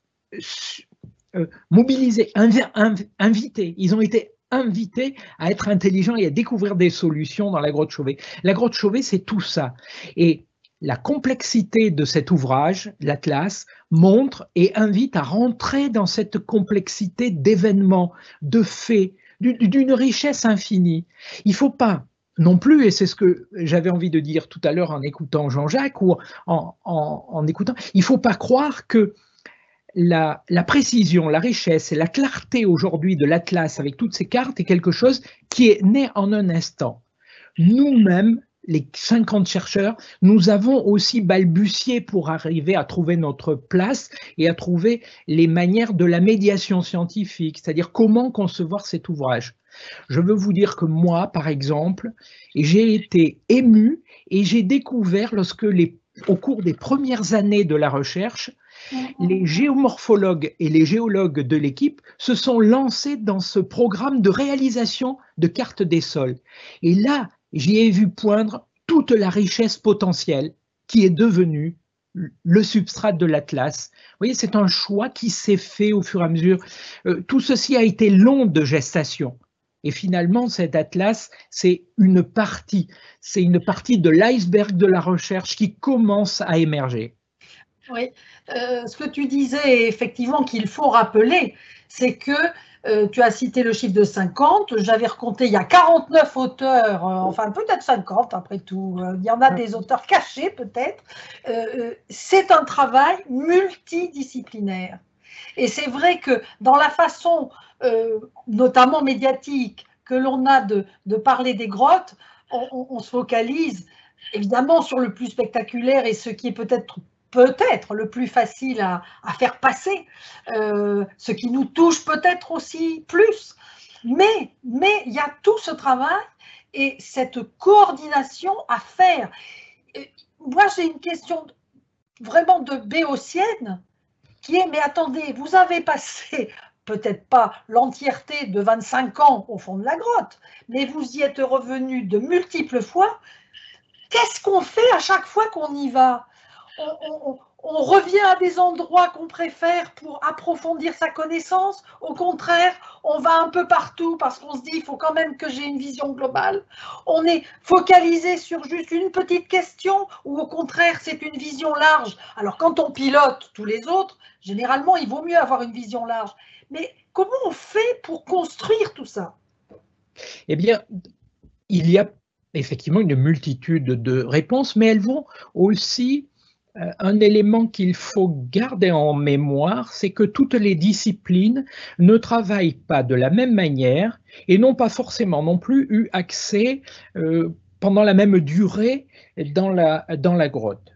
Euh, mobilisés, inv inv invités, ils ont été invités à être intelligents et à découvrir des solutions dans la grotte Chauvet. La grotte Chauvet, c'est tout ça. Et la complexité de cet ouvrage, l'Atlas, montre et invite à rentrer dans cette complexité d'événements, de faits, d'une richesse infinie. Il ne faut pas non plus, et c'est ce que j'avais envie de dire tout à l'heure en écoutant Jean-Jacques ou en, en, en écoutant, il ne faut pas croire que La, la précision, la richesse et la clarté aujourd'hui de l'Atlas avec toutes ces cartes est quelque chose qui est né en un instant. Nous-mêmes, les cinquante chercheurs, nous avons aussi balbutié pour arriver à trouver notre place et à trouver les manières de la médiation scientifique, c'est-à-dire comment concevoir cet ouvrage. Je veux vous dire que moi, par exemple, j'ai été ému et j'ai découvert lorsque les, au cours des premières années de la recherche, les géomorphologues et les géologues de l'équipe se sont lancés dans ce programme de réalisation de cartes des sols. Et là, j'y ai vu poindre toute la richesse potentielle qui est devenue le substrat de l'Atlas. Vous voyez, c'est un choix qui s'est fait au fur et à mesure. Euh, tout ceci a été long de gestation. Et finalement, cet Atlas, c'est une partie, c'est une partie de l'iceberg de la recherche qui commence à émerger. Oui, euh, ce que tu disais effectivement qu'il faut rappeler, c'est que euh, tu as cité le chiffre de cinquante, j'avais recompté, il y a quarante-neuf auteurs, euh, enfin peut-être cinquante après tout, euh, il y en a des auteurs cachés peut-être. Euh, c'est un travail multidisciplinaire. Et c'est vrai que dans la façon, euh, notamment médiatique, que l'on a de, de parler des grottes, on, on, on se focalise évidemment sur le plus spectaculaire et ce qui est peut-être peut-être le plus facile à, à faire passer, euh, ce qui nous touche peut-être aussi plus. Mais, mais il y a tout ce travail et cette coordination à faire. Et moi, j'ai une question vraiment de béotienne, qui est, mais attendez, vous avez passé peut-être pas l'entièreté de vingt-cinq ans au fond de la grotte, mais vous y êtes revenu de multiples fois. Qu'est-ce qu'on fait à chaque fois qu'on y va? on, on, on revient à des endroits qu'on préfère pour approfondir sa connaissance. Au contraire, on va un peu partout parce qu'on se dit il faut quand même que j'ai une vision globale. On est focalisé sur juste une petite question ou au contraire, c'est une vision large. Alors quand on pilote tous les autres, généralement, il vaut mieux avoir une vision large. Mais comment on fait pour construire tout ça? Eh bien, il y a effectivement une multitude de réponses, mais elles vont aussi, euh, un élément qu'il faut garder en mémoire, c'est que toutes les disciplines ne travaillent pas de la même manière et n'ont pas forcément non plus eu accès euh, pendant la même durée dans la, dans la grotte.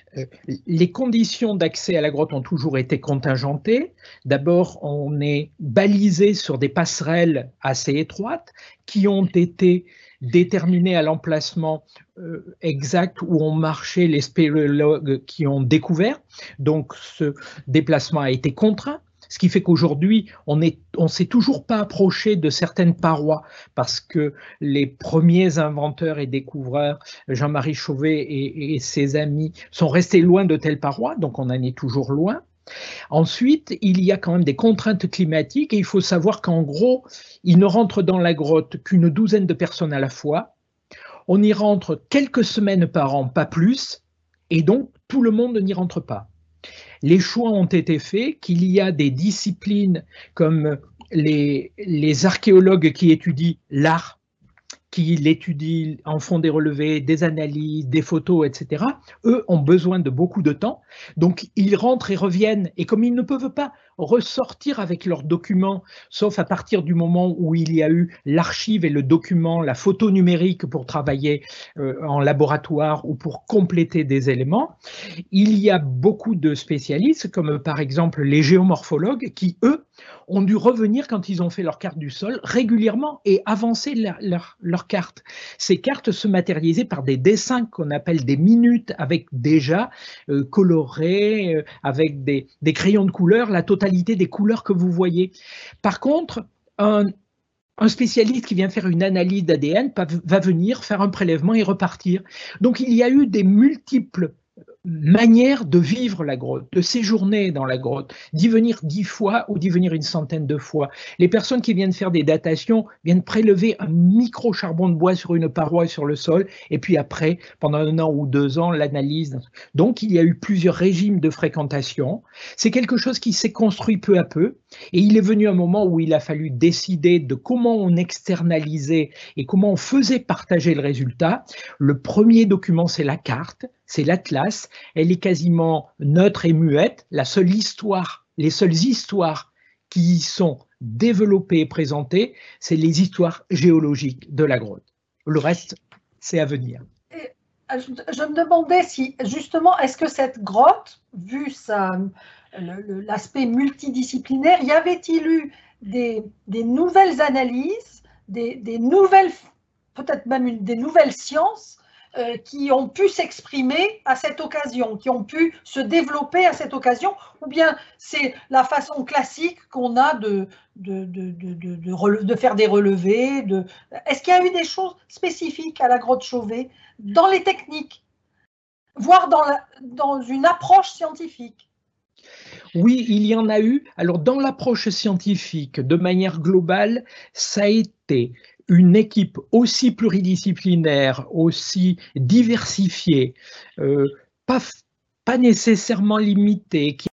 Les conditions d'accès à la grotte ont toujours été contingentées. D'abord, on est balisé sur des passerelles assez étroites qui ont été déterminées à l'emplacement euh, exact où ont marché les spéléologues qui ont découvert. Donc, ce déplacement a été contraint. Ce qui fait qu'aujourd'hui, on ne on s'est toujours pas approché de certaines parois parce que les premiers inventeurs et découvreurs, Jean-Marie Chauvet et, et ses amis, sont restés loin de telles parois, donc on en est toujours loin. Ensuite, il y a quand même des contraintes climatiques et il faut savoir qu'en gros, il ne rentre dans la grotte qu'une douzaine de personnes à la fois. On y rentre quelques semaines par an, pas plus, et donc tout le monde n'y rentre pas. Les choix ont été faits qu'il y a des disciplines comme les, les archéologues qui étudient l'art, qui l'étudient, en font des relevés, des analyses, des photos, et cetera. Eux ont besoin de beaucoup de temps, donc ils rentrent et reviennent, et comme ils ne peuvent pas ressortir avec leurs documents, sauf à partir du moment où il y a eu l'archive et le document, la photo numérique pour travailler euh, en laboratoire ou pour compléter des éléments, il y a beaucoup de spécialistes, comme par exemple les géomorphologues, qui eux ont dû revenir quand ils ont fait leur carte du sol régulièrement et avancer leur, leur, leur carte. Ces cartes se matérialisaient par des dessins qu'on appelle des minutes, avec déjà euh, colorés, euh, avec des, des crayons de couleur, la totalité des couleurs que vous voyez. Par contre, un, un spécialiste qui vient faire une analyse d'A D N va venir faire un prélèvement et repartir. Donc il y a eu des multiples manière de vivre la grotte, de séjourner dans la grotte, d'y venir dix fois ou d'y venir une centaine de fois. Les personnes qui viennent faire des datations viennent prélever un micro charbon de bois sur une paroi et sur le sol, et puis après, pendant un an ou deux ans, l'analyse. Donc, il y a eu plusieurs régimes de fréquentation. C'est quelque chose qui s'est construit peu à peu, et il est venu un moment où il a fallu décider de comment on externalisait et comment on faisait partager le résultat. Le premier document, c'est la carte. C'est l'Atlas, elle est quasiment neutre et muette. La seule histoire, les seules histoires qui y sont développées et présentées, c'est les histoires géologiques de la grotte. Le reste, c'est à venir. Et je me demandais si, justement, est-ce que cette grotte, vu l'aspect multidisciplinaire, y avait-il eu des, des nouvelles analyses, des, des nouvelles, peut-être même une, des nouvelles sciences Euh, qui ont pu s'exprimer à cette occasion, qui ont pu se développer à cette occasion, ou bien c'est la façon classique qu'on a de, de, de, de, de, de, de faire des relevés. De... Est-ce qu'il y a eu des choses spécifiques à la grotte Chauvet dans les techniques, voire dans, la, dans une approche scientifique? Oui, il y en a eu. Alors, dans l'approche scientifique, de manière globale, ça a été une équipe aussi pluridisciplinaire, aussi diversifiée, euh, pas, pas nécessairement limitée, qui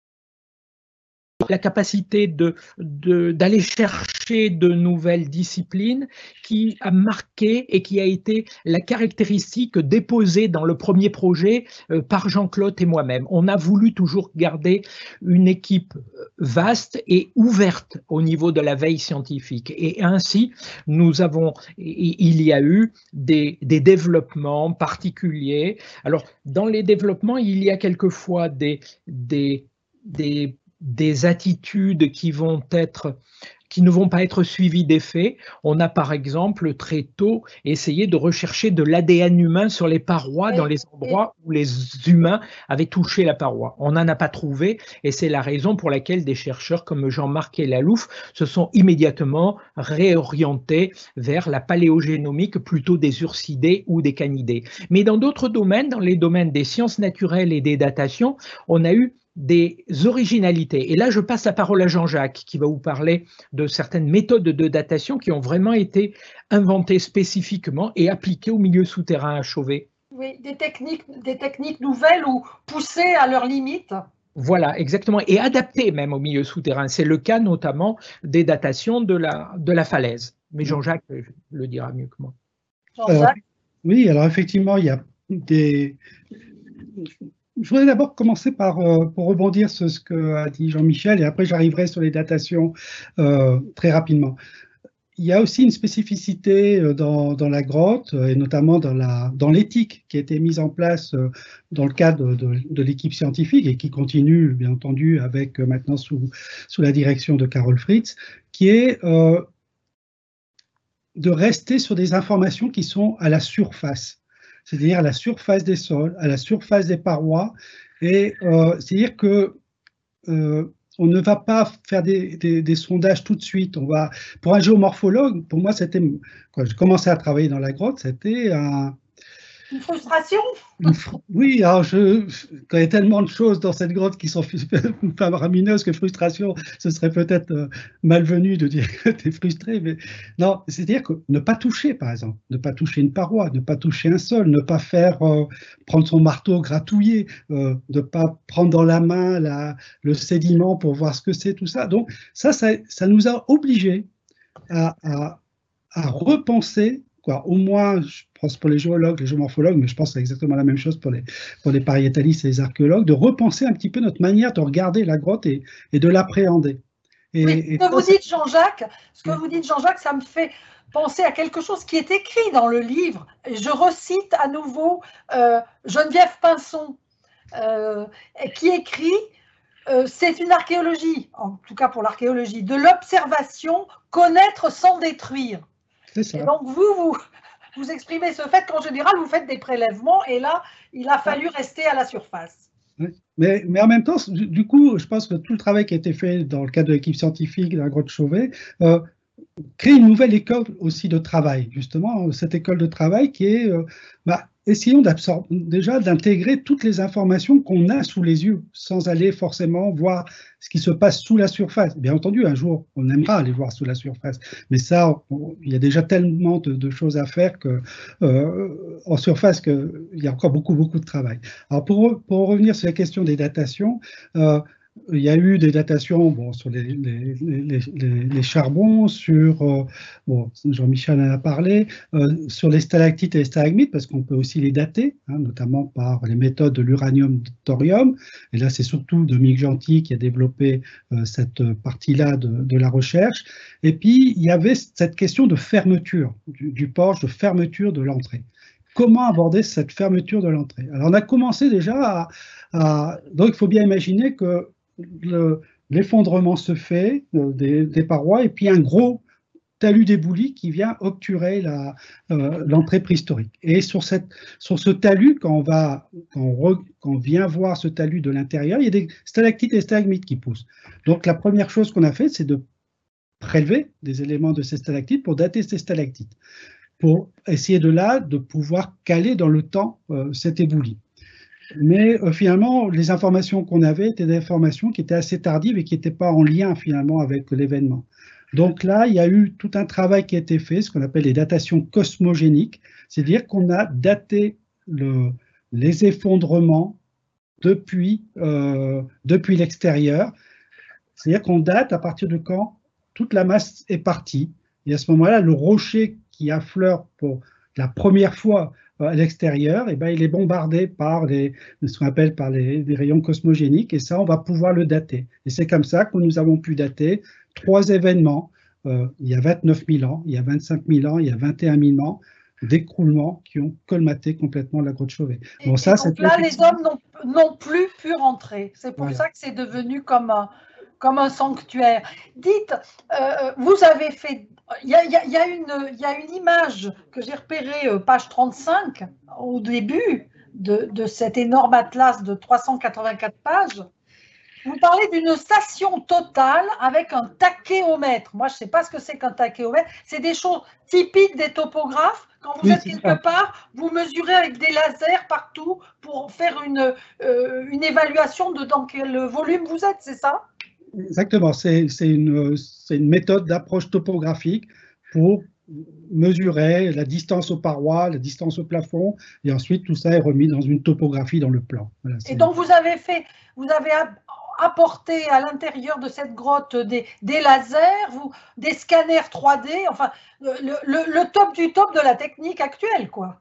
a la capacité de, de, d'aller chercher de nouvelles disciplines, qui a marqué et qui a été la caractéristique déposée dans le premier projet euh, par Jean-Claude et moi-même. On a voulu toujours garder une équipe vaste et ouverte au niveau de la veille scientifique. Et ainsi, nous avons, il y a eu des, des développements particuliers. Alors, dans les développements, il y a quelquefois des, des, des des attitudes qui vont être qui ne vont pas être suivis d'effets. On a par exemple très tôt essayé de rechercher de l'A D N humain sur les parois dans les endroits où les humains avaient touché la paroi. On n'en a pas trouvé et c'est la raison pour laquelle des chercheurs comme Jean-Marc Elalouf se sont immédiatement réorientés vers la paléogénomique plutôt des ursidés ou des canidés. Mais dans d'autres domaines, dans les domaines des sciences naturelles et des datations, on a eu des originalités. Et là, je passe la parole à Jean-Jacques qui va vous parler de certaines méthodes de datation qui ont vraiment été inventées spécifiquement et appliquées au milieu souterrain à Chauvet. Oui, des techniques, des techniques nouvelles ou poussées à leurs limites. Voilà, exactement, et adaptées même au milieu souterrain. C'est le cas notamment des datations de la, de la falaise. Mais Jean-Jacques le dira mieux que moi. Jean-Jacques ? Oui, alors effectivement, il y a des... Je voudrais d'abord commencer par, euh, pour rebondir sur ce qu'a dit Jean-Michel, et après j'arriverai sur les datations euh, très rapidement. Il y a aussi une spécificité dans, dans la grotte, et notamment dans la, dans l'éthique qui a été mise en place dans le cadre de, de l'équipe scientifique et qui continue, bien entendu, avec maintenant sous, sous la direction de Carol Fritz, qui est euh, de rester sur des informations qui sont à la surface. C'est-à-dire à la surface des sols, à la surface des parois, et euh, c'est-à-dire que euh, on ne va pas faire des, des, des sondages tout de suite. On va, pour un géomorphologue, pour moi, c'était quand je commençais à travailler dans la grotte, c'était un, une frustration. Une fr oui, alors je, quand il y a tellement de choses dans cette grotte qui sont faramineuses que frustration, ce serait peut-être euh, malvenu de dire que tu es frustré, mais non, c'est-à-dire que ne pas toucher, par exemple, ne pas toucher une paroi, ne pas toucher un sol, ne pas faire euh, prendre son marteau, gratouiller, euh, ne pas prendre dans la main la, le sédiment pour voir ce que c'est, tout ça. Donc ça, ça, ça nous a obligés à, à, à repenser. Quoi. Au moins, je pense pour les géologues, les géomorphologues, mais je pense que c'est exactement la même chose pour les, pour les pariétalistes et les archéologues, de repenser un petit peu notre manière de regarder la grotte et, et de l'appréhender. Oui, ce que vous dites, Jean-Jacques, ce que vous dites, Jean-Jacques, ça me fait penser à quelque chose qui est écrit dans le livre. Je recite à nouveau euh, Geneviève Pinson, euh, qui écrit euh, « C'est une archéologie, en tout cas pour l'archéologie, de l'observation, connaître sans détruire ». Et donc, vous, vous, vous exprimez ce fait qu'en général, vous faites des prélèvements et là, il a fallu rester à la surface. Oui. Mais, mais en même temps, du, du coup, je pense que tout le travail qui a été fait dans le cadre de l'équipe scientifique de la grotte Chauvet euh, crée une nouvelle école aussi de travail, justement, cette école de travail qui est, euh, bah, essayons d'absorber, déjà d'intégrer toutes les informations qu'on a sous les yeux, sans aller forcément voir ce qui se passe sous la surface. Bien entendu, un jour, on aimera aller voir sous la surface, mais ça, on, il y a déjà tellement de, de choses à faire que, euh, en surface qu'il y a encore beaucoup, beaucoup de travail. Alors, pour, pour revenir sur la question des datations, euh, il y a eu des datations bon, sur les, les, les, les, les charbons, sur, euh, bon, Jean-Michel en a parlé, euh, sur les stalactites et les stalagmites, parce qu'on peut aussi les dater, hein, notamment par les méthodes de l'uranium-thorium. Et là, c'est surtout Dominique Gentil qui a développé euh, cette partie-là de, de la recherche. Et puis, il y avait cette question de fermeture du, du porche, de fermeture de l'entrée. Comment aborder cette fermeture de l'entrée? Alors, on a commencé déjà à, à... Donc, il faut bien imaginer que l'effondrement se fait euh, des, des parois et puis un gros talus d'éboulis qui vient obturer l'entrée euh, préhistorique. Et sur, cette, sur ce talus, quand on, va, quand, on re, quand on vient voir ce talus de l'intérieur, il y a des stalactites et stalagmites qui poussent. Donc la première chose qu'on a fait, c'est de prélever des éléments de ces stalactites pour dater ces stalactites, pour essayer de là de pouvoir caler dans le temps euh, cet éboulis. Mais euh, finalement, les informations qu'on avait étaient des informations qui étaient assez tardives et qui n'étaient pas en lien finalement avec l'événement. Donc là, il y a eu tout un travail qui a été fait, ce qu'on appelle les datations cosmogéniques, c'est-à-dire qu'on a daté le, les effondrements depuis, euh, depuis l'extérieur. C'est-à-dire qu'on date à partir de quand toute la masse est partie. Et à ce moment-là, le rocher qui affleure pour la première fois à l'extérieur, eh ben, il est bombardé par les, ce qu'on appelle par les, les rayons cosmogéniques, et ça, on va pouvoir le dater. Et c'est comme ça que nous avons pu dater trois événements, euh, il y a vingt-neuf mille ans, il y a vingt-cinq mille ans, il y a vingt et un mille ans, d'écroulement qui ont colmaté complètement la grotte Chauvet. Bon, ça, donc là, les hommes n'ont plus pu rentrer. C'est pour voilà. ça que c'est devenu comme un, comme un sanctuaire. Dites, euh, vous avez fait, il y a, y a, y a une, il y a une image que j'ai repérée, euh, page trente-cinq, au début de, de cet énorme atlas de trois cent quatre-vingt-quatre pages. Vous parlez d'une station totale avec un tachéomètre. Moi, je ne sais pas ce que c'est qu'un tachéomètre. C'est des choses typiques des topographes. Quand vous Oui, êtes quelque ça. part, vous mesurez avec des lasers partout pour faire une, euh, une évaluation de dans quel volume vous êtes, c'est ça? Exactement, c'est une, une méthode d'approche topographique pour mesurer la distance aux parois, la distance au plafond, et ensuite tout ça est remis dans une topographie dans le plan. Voilà, et donc vous avez fait, vous avez apporté à l'intérieur de cette grotte des, des lasers, vous, des scanners trois D, enfin le, le, le top du top de la technique actuelle, quoi.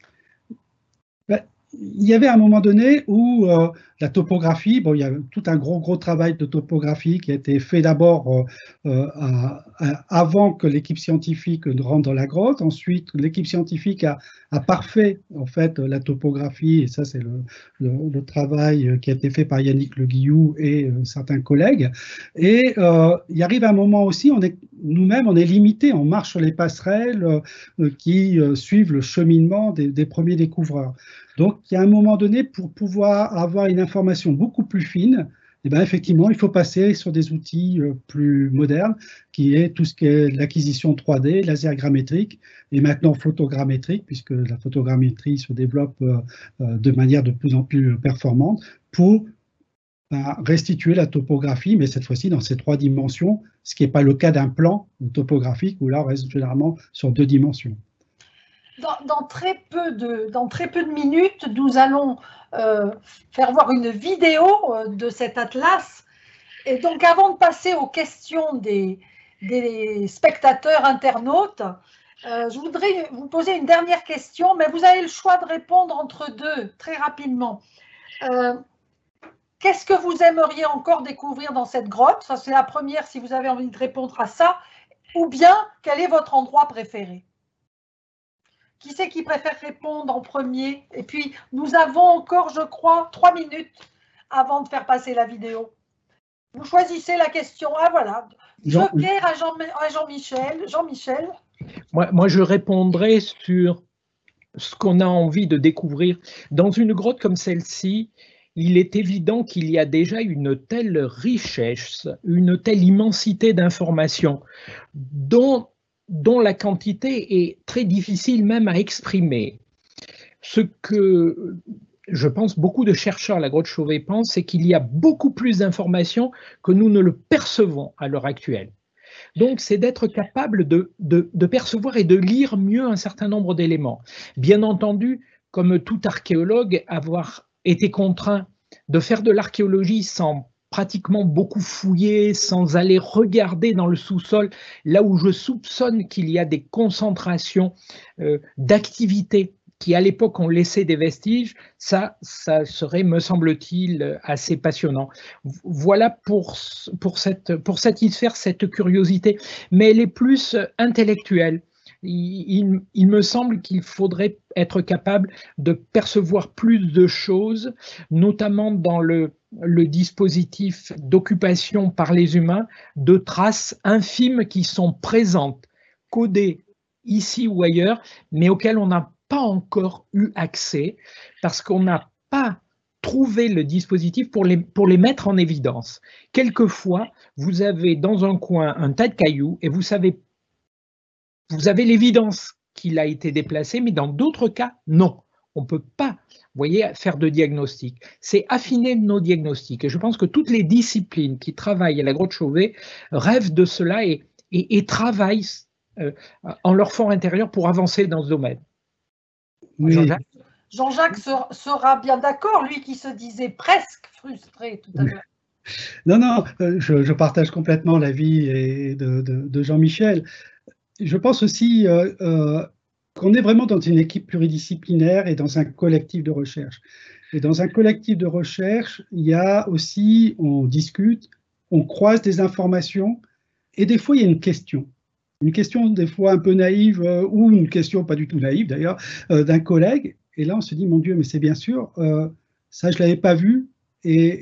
Ben, il y avait un moment donné où euh, la topographie, bon, il y a tout un gros gros travail de topographie qui a été fait d'abord euh, avant que l'équipe scientifique ne rentre dans la grotte. Ensuite, l'équipe scientifique a, a parfait en fait la topographie, et ça c'est le, le, le travail qui a été fait par Yannick Le Guillou et euh, certains collègues. Et euh, il arrive un moment aussi, on est nous-mêmes, on est limité, on marche sur les passerelles euh, qui euh, suivent le cheminement des, des premiers découvreurs. Donc, il y a un moment donné, pour pouvoir avoir une information beaucoup plus fine, eh bien, effectivement, il faut passer sur des outils plus modernes, qui est tout ce qui est l'acquisition trois D, laser grammétrique, et maintenant photogrammétrique, puisque la photogrammétrie se développe de manière de plus en plus performante, pour restituer la topographie, mais cette fois-ci dans ces trois dimensions, ce qui n'est pas le cas d'un plan topographique, où là, on reste généralement sur deux dimensions. Dans, dans, très peu de, dans très peu de minutes, nous allons euh, faire voir une vidéo euh, de cet atlas. Et donc, avant de passer aux questions des, des spectateurs internautes, euh, je voudrais vous poser une dernière question, mais vous avez le choix de répondre entre deux, très rapidement. Euh, Qu'est-ce que vous aimeriez encore découvrir dans cette grotte? Ça, c'est la première, si vous avez envie de répondre à ça. Ou bien, quel est votre endroit préféré? Qui c'est qui préfère répondre en premier? Et puis, nous avons encore, je crois, trois minutes avant de faire passer la vidéo. Vous choisissez la question. Ah, voilà. Jean, Joker à Jean-Michel. Jean Jean-Michel. Moi, moi, je répondrai sur ce qu'on a envie de découvrir. Dans une grotte comme celle-ci, il est évident qu'il y a déjà une telle richesse, une telle immensité d'informations dont dont la quantité est très difficile même à exprimer. Ce que je pense beaucoup de chercheurs à la grotte Chauvet pensent, c'est qu'il y a beaucoup plus d'informations que nous ne le percevons à l'heure actuelle. Donc, c'est d'être capable de, de, de percevoir et de lire mieux un certain nombre d'éléments. Bien entendu, comme tout archéologue, avoir été contraint de faire de l'archéologie sans pratiquement beaucoup fouiller, sans aller regarder dans le sous-sol, là où je soupçonne qu'il y a des concentrations euh, d'activités qui à l'époque ont laissé des vestiges, ça, ça serait, me semble-t-il, assez passionnant. Voilà pour, pour, cette, pour satisfaire cette curiosité, mais elle est plus intellectuelle. Il, il, il me semble qu'il faudrait être capable de percevoir plus de choses, notamment dans le, le dispositif d'occupation par les humains, de traces infimes qui sont présentes, codées ici ou ailleurs, mais auxquelles on n'a pas encore eu accès, parce qu'on n'a pas trouvé le dispositif pour les, pour les mettre en évidence. Quelquefois, vous avez dans un coin un tas de cailloux et vous savez Vous avez l'évidence qu'il a été déplacé, mais dans d'autres cas, non. On ne peut pas, vous voyez, faire de diagnostic. C'est affiner nos diagnostics. Et je pense que toutes les disciplines qui travaillent à la grotte Chauvet rêvent de cela et, et, et travaillent euh, en leur fort intérieur pour avancer dans ce domaine. Oui. Jean-Jacques Jean-Jacques sera bien d'accord, lui qui se disait presque frustré tout à l'heure. Non, non, je, je partage complètement l'avis de, de, de Jean-Michel. Je pense aussi euh, euh, qu'on est vraiment dans une équipe pluridisciplinaire et dans un collectif de recherche. Et dans un collectif de recherche, il y a aussi, on discute, on croise des informations et des fois il y a une question. Une question des fois un peu naïve euh, ou une question pas du tout naïve d'ailleurs euh, d'un collègue. Et là on se dit, mon Dieu, mais c'est bien sûr, euh, ça je ne l'avais pas vu. Et, et,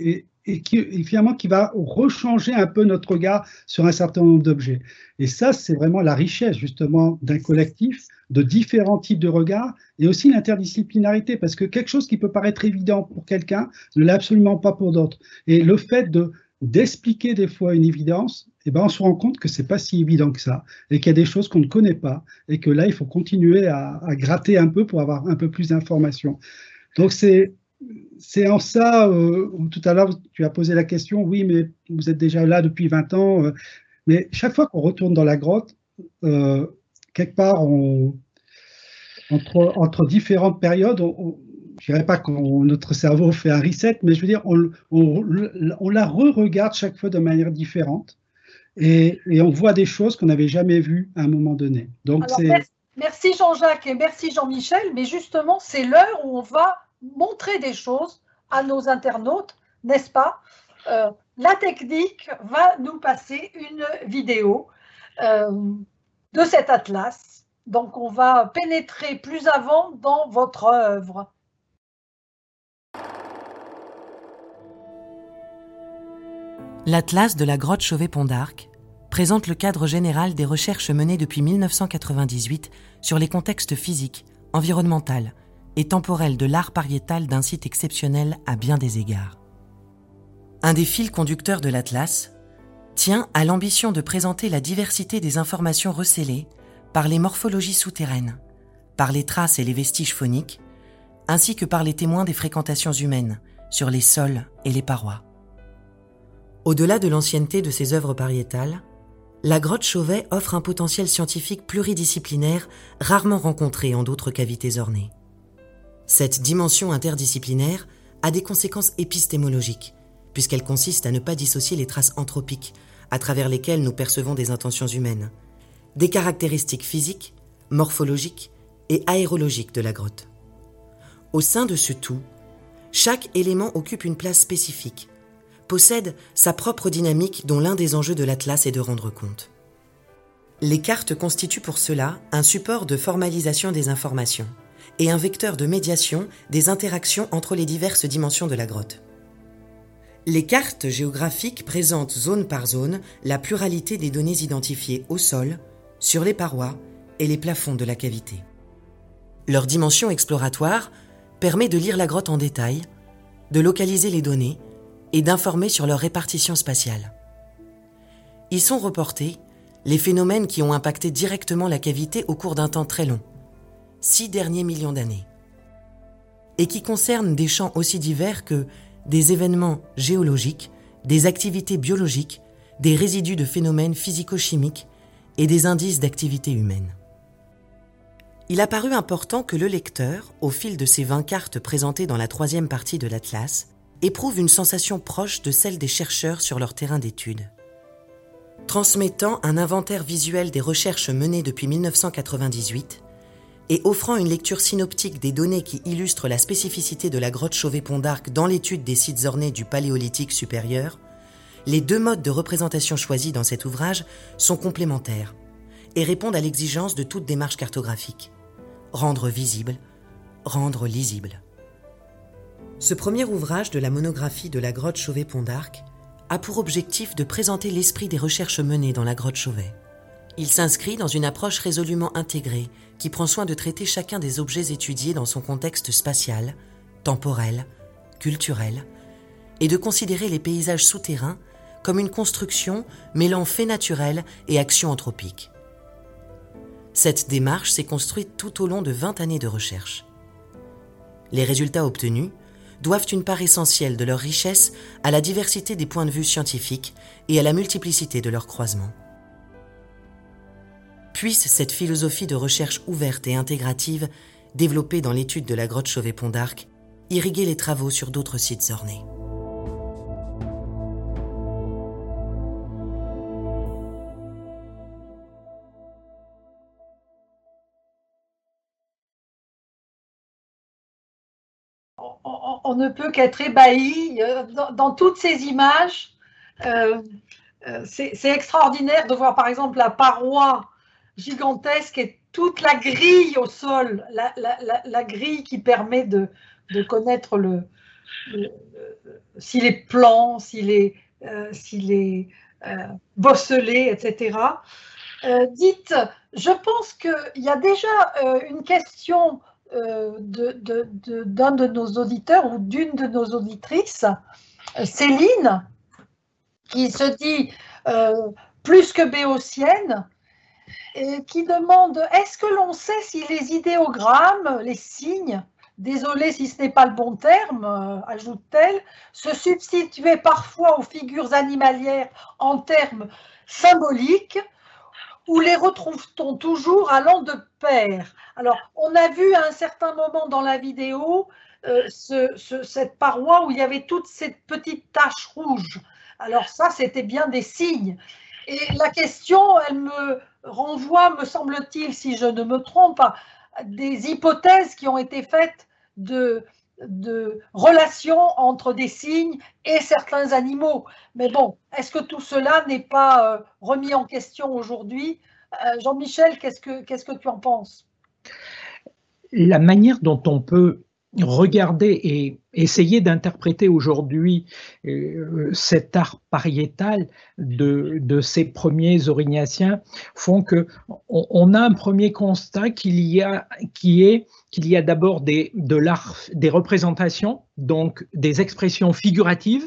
et, qui, et finalement qui va rechanger un peu notre regard sur un certain nombre d'objets. Et ça, c'est vraiment la richesse justement d'un collectif, de différents types de regards, et aussi l'interdisciplinarité, parce que quelque chose qui peut paraître évident pour quelqu'un ne l'est absolument pas pour d'autres. Et le fait de d'expliquer des fois une évidence, eh ben on se rend compte que c'est pas si évident que ça, et qu'il y a des choses qu'on ne connaît pas, et que là, il faut continuer à, à gratter un peu pour avoir un peu plus d'informations. Donc, c'est c'est en ça, euh, tout à l'heure, tu as posé la question, oui, mais vous êtes déjà là depuis vingt ans, euh, mais chaque fois qu'on retourne dans la grotte, euh, quelque part, on, entre, entre différentes périodes, on, on, je ne dirais pas que notre cerveau fait un reset, mais je veux dire, on, on, on la re-regarde chaque fois de manière différente et, et on voit des choses qu'on n'avait jamais vues à un moment donné. Donc, Alors, c'est... merci, merci Jean-Jacques et merci Jean-Michel, mais justement, c'est l'heure où on va montrer des choses à nos internautes, n'est-ce pas? euh, La technique va nous passer une vidéo euh, de cet atlas. Donc, on va pénétrer plus avant dans votre œuvre. L'Atlas de la grotte Chauvet-Pont d'Arc présente le cadre général des recherches menées depuis mille neuf cent quatre-vingt-dix-huit sur les contextes physiques, environnementaux et temporels de l'art pariétal d'un site exceptionnel à bien des égards. Un des fils conducteurs de l'Atlas tient à l'ambition de présenter la diversité des informations recélées par les morphologies souterraines, par les traces et les vestiges phoniques, ainsi que par les témoins des fréquentations humaines sur les sols et les parois. Au-delà de l'ancienneté de ses œuvres pariétales, la grotte Chauvet offre un potentiel scientifique pluridisciplinaire rarement rencontré en d'autres cavités ornées. Cette dimension interdisciplinaire a des conséquences épistémologiques, puisqu'elle consiste à ne pas dissocier les traces anthropiques, à travers lesquelles nous percevons des intentions humaines, des caractéristiques physiques, morphologiques et aérologiques de la grotte. Au sein de ce tout, chaque élément occupe une place spécifique, possède sa propre dynamique dont l'un des enjeux de l'Atlas est de rendre compte. Les cartes constituent pour cela un support de formalisation des informations et un vecteur de médiation des interactions entre les diverses dimensions de la grotte. Les cartes géographiques présentent zone par zone la pluralité des données identifiées au sol, sur les parois et les plafonds de la cavité. Leur dimension exploratoire permet de lire la grotte en détail, de localiser les données et d'informer sur leur répartition spatiale. Y sont reportés les phénomènes qui ont impacté directement la cavité au cours d'un temps très long, six derniers millions d'années, et qui concernent des champs aussi divers que des événements géologiques, des activités biologiques, des résidus de phénomènes physico-chimiques et des indices d'activité humaine. Il a paru important que le lecteur, au fil de ces vingt cartes présentées dans la troisième partie de l'Atlas, éprouve une sensation proche de celle des chercheurs sur leur terrain d'étude. Transmettant un inventaire visuel des recherches menées depuis mille neuf cent quatre-vingt-dix-huit et offrant une lecture synoptique des données qui illustrent la spécificité de la grotte Chauvet-Pont d'Arc dans l'étude des sites ornés du Paléolithique supérieur, les deux modes de représentation choisis dans cet ouvrage sont complémentaires et répondent à l'exigence de toute démarche cartographique. Rendre visible, rendre lisible. Ce premier ouvrage de la monographie de la grotte Chauvet-Pont d'Arc a pour objectif de présenter l'esprit des recherches menées dans la grotte Chauvet. Il s'inscrit dans une approche résolument intégrée qui prend soin de traiter chacun des objets étudiés dans son contexte spatial, temporel, culturel, et de considérer les paysages souterrains comme une construction mêlant faits naturels et actions anthropiques. Cette démarche s'est construite tout au long de vingt années de recherche. Les résultats obtenus doivent une part essentielle de leur richesse à la diversité des points de vue scientifiques et à la multiplicité de leurs croisements. Puisse cette philosophie de recherche ouverte et intégrative, développée dans l'étude de la grotte Chauvet-Pont d'Arc, irriguer les travaux sur d'autres sites ornés. On, on ne peut qu'être ébahi dans, dans toutes ces images. Euh, c'est extraordinaire de voir par exemple la paroi gigantesque et toute la grille au sol, la, la, la, la grille qui permet de, de connaître le, le, s'il est plan, s'il est, euh, s'il est euh, bosselé, et cetera. Euh, dites, je pense qu'il y a déjà euh, une question euh, de, de, de, d'un de nos auditeurs ou d'une de nos auditrices, Céline, qui se dit euh, plus que béotienne, et qui demande, est-ce que l'on sait si les idéogrammes, les signes, désolé si ce n'est pas le bon terme, euh, ajoute-t-elle, se substituaient parfois aux figures animalières en termes symboliques, ou les retrouve-t-on toujours allant de pair? Alors, on a vu à un certain moment dans la vidéo euh, ce, ce, cette paroi où il y avait toutes ces petites taches rouges. Alors ça, c'était bien des signes. Et la question, elle me renvoie, me semble-t-il, si je ne me trompe, à des hypothèses qui ont été faites de, de relations entre des signes et certains animaux. Mais bon, est-ce que tout cela n'est pas euh, remis en question aujourd'hui? euh, Jean-Michel, qu'est-ce que, qu'est-ce que tu en penses? La manière dont on peut regarder et essayer d'interpréter aujourd'hui euh, cet art pariétal de, de ces premiers aurignaciens font que on, on a un premier constat qu'il y a qui est qu'il y a d'abord des de l'art des représentations, donc des expressions figuratives.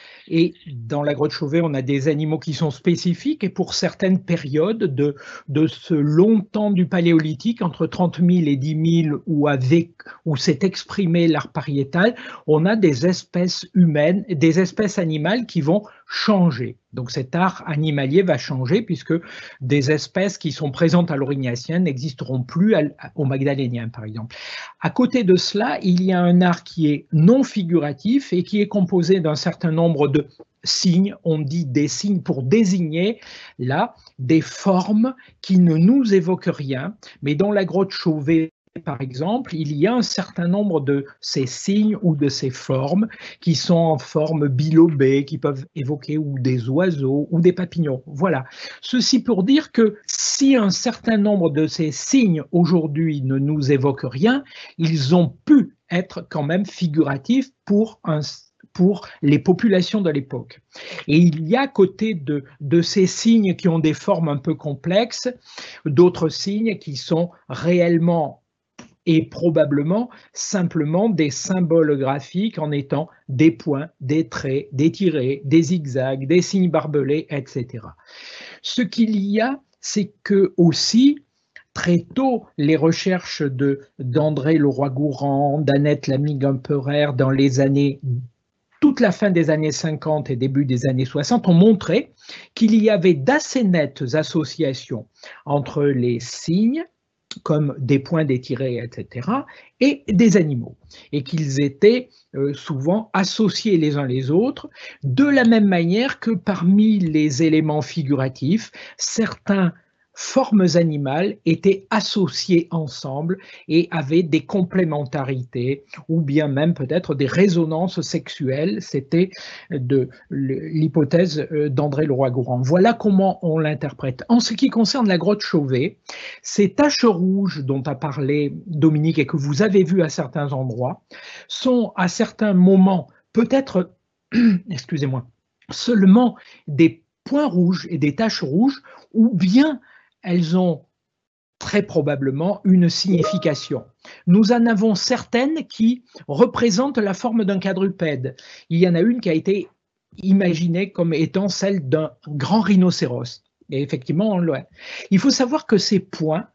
Et dans la grotte Chauvet, on a des animaux qui sont spécifiques et pour certaines périodes de, de ce long temps du Paléolithique, entre trente mille et dix mille, où, avec, où s'est exprimé l'art pariétal, on a des espèces humaines, des espèces animales qui vont changer. Donc cet art animalier va changer puisque des espèces qui sont présentes à l'Aurignacien n'existeront plus au Magdalénien, par exemple. À côté de cela, il y a un art qui est non figuratif et qui est composé d'un certain nombre de signes. On dit des signes pour désigner, là, des formes qui ne nous évoquent rien, mais dans la grotte Chauvet, par exemple, il y a un certain nombre de ces signes ou de ces formes qui sont en forme bilobée, qui peuvent évoquer ou des oiseaux ou des papillons. Voilà. Ceci pour dire que si un certain nombre de ces signes aujourd'hui ne nous évoquent rien, ils ont pu être quand même figuratifs pour un pour les populations de l'époque. Et il y a à côté de, de ces signes qui ont des formes un peu complexes, d'autres signes qui sont réellement et probablement simplement des symboles graphiques en étant des points, des traits, des tirets, des zigzags, des signes barbelés, et cetera. Ce qu'il y a, c'est que aussi, très tôt, les recherches de, d'André Leroy-Gourhan, d'Annette Lamy-Gumperer dans les années, toute la fin des années cinquante et début des années soixante ont montré qu'il y avait d'assez nettes associations entre les signes, comme des points, des tirets, et cetera, et des animaux, et qu'ils étaient euh, souvent associés les uns les autres, de la même manière que parmi les éléments figuratifs, certains formes animales étaient associées ensemble et avaient des complémentarités ou bien même peut-être des résonances sexuelles. C'était de l'hypothèse d'André Leroy-Gourhan. Voilà comment on l'interprète. En ce qui concerne la grotte Chauvet, ces taches rouges dont a parlé Dominique et que vous avez vues à certains endroits sont à certains moments peut-être, excusez-moi, seulement des points rouges et des taches rouges ou bien elles ont très probablement une signification. Nous en avons certaines qui représentent la forme d'un quadrupède. Il y en a une qui a été imaginée comme étant celle d'un grand rhinocéros. Et effectivement, on l'a. Il faut savoir que ces points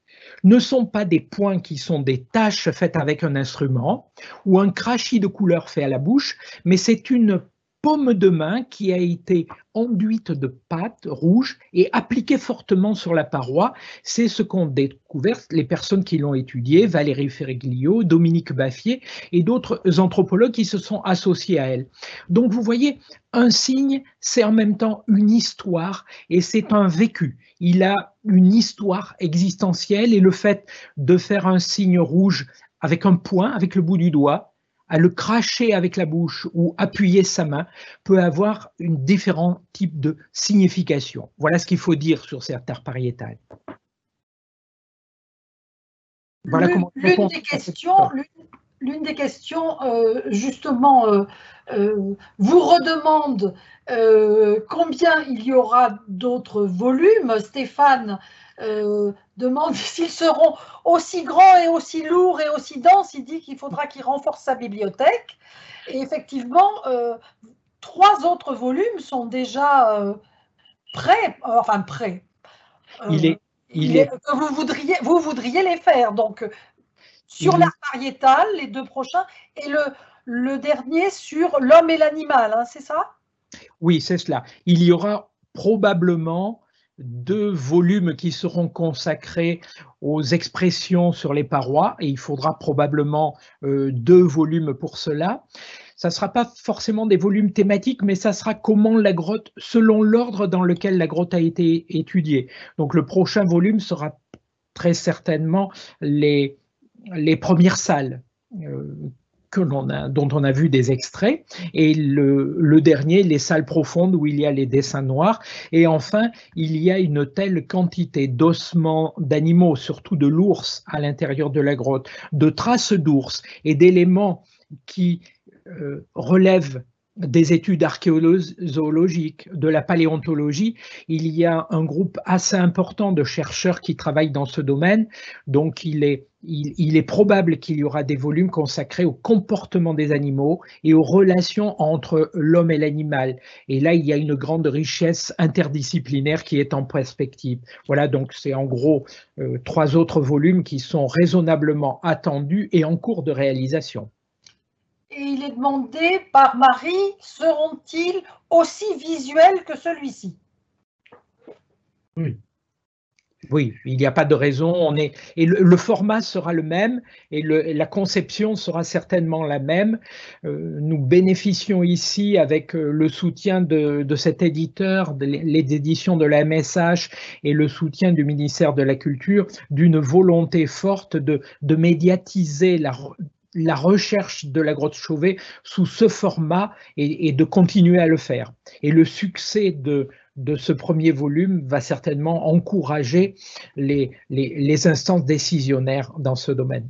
ne sont pas des points qui sont des taches faites avec un instrument ou un crachis de couleur fait à la bouche, mais c'est une paume de main qui a été enduite de pâte rouge et appliquée fortement sur la paroi. C'est ce qu'ont découvert les personnes qui l'ont étudié, Valérie Ferriglio, Dominique Baffier et d'autres anthropologues qui se sont associés à elle. Donc vous voyez, un signe, c'est en même temps une histoire et c'est un vécu. Il a une histoire existentielle et le fait de faire un signe rouge avec un point, avec le bout du doigt, à le cracher avec la bouche ou appuyer sa main peut avoir une différent type de signification. Voilà ce qu'il faut dire sur cet art pariétal. Voilà comment l'une des questions, l'une des questions, euh, justement, euh, euh, vous redemande euh, combien il y aura d'autres volumes. Stéphane euh, demande s'ils seront aussi grands et aussi lourds et aussi denses. Il dit qu'il faudra qu'il renforce sa bibliothèque. Et effectivement, euh, trois autres volumes sont déjà euh, prêts, euh, enfin prêts. Euh, il est, il il est, est... que vous voudriez, vous voudriez les faire. Donc, sur il... l'art pariétal, les deux prochains, et le, le dernier sur l'homme et l'animal, hein, c'est ça? Oui, c'est cela. Il y aura probablement deux volumes qui seront consacrés aux expressions sur les parois, et il faudra probablement euh, deux volumes pour cela. Ça ne sera pas forcément des volumes thématiques, mais ça sera comment la grotte, selon l'ordre dans lequel la grotte a été étudiée. Donc le prochain volume sera très certainement les, les premières salles euh, que l'on a, dont on a vu des extraits, et le, le dernier, les salles profondes où il y a les dessins noirs, et enfin, il y a une telle quantité d'ossements d'animaux, surtout de l'ours à l'intérieur de la grotte, de traces d'ours et d'éléments qui euh, relèvent des études archéologiques, de la paléontologie. Il y a un groupe assez important de chercheurs qui travaillent dans ce domaine, donc il est, il, il est probable qu'il y aura des volumes consacrés au comportement des animaux et aux relations entre l'homme et l'animal. Et là, il y a une grande richesse interdisciplinaire qui est en perspective. Voilà, donc c'est en gros euh, trois autres volumes qui sont raisonnablement attendus et en cours de réalisation. Et il est demandé par Marie, seront-ils aussi visuels que celui-ci? Oui. Oui, il n'y a pas de raison. On est, et le, le format sera le même et le, la conception sera certainement la même. Euh, nous bénéficions ici, avec le soutien de, de cet éditeur, de, les éditions de la M S H et le soutien du ministère de la Culture, d'une volonté forte de, de médiatiser la la recherche de la grotte Chauvet sous ce format et, et de continuer à le faire. Et le succès de, de ce premier volume va certainement encourager les, les, les instances décisionnaires dans ce domaine.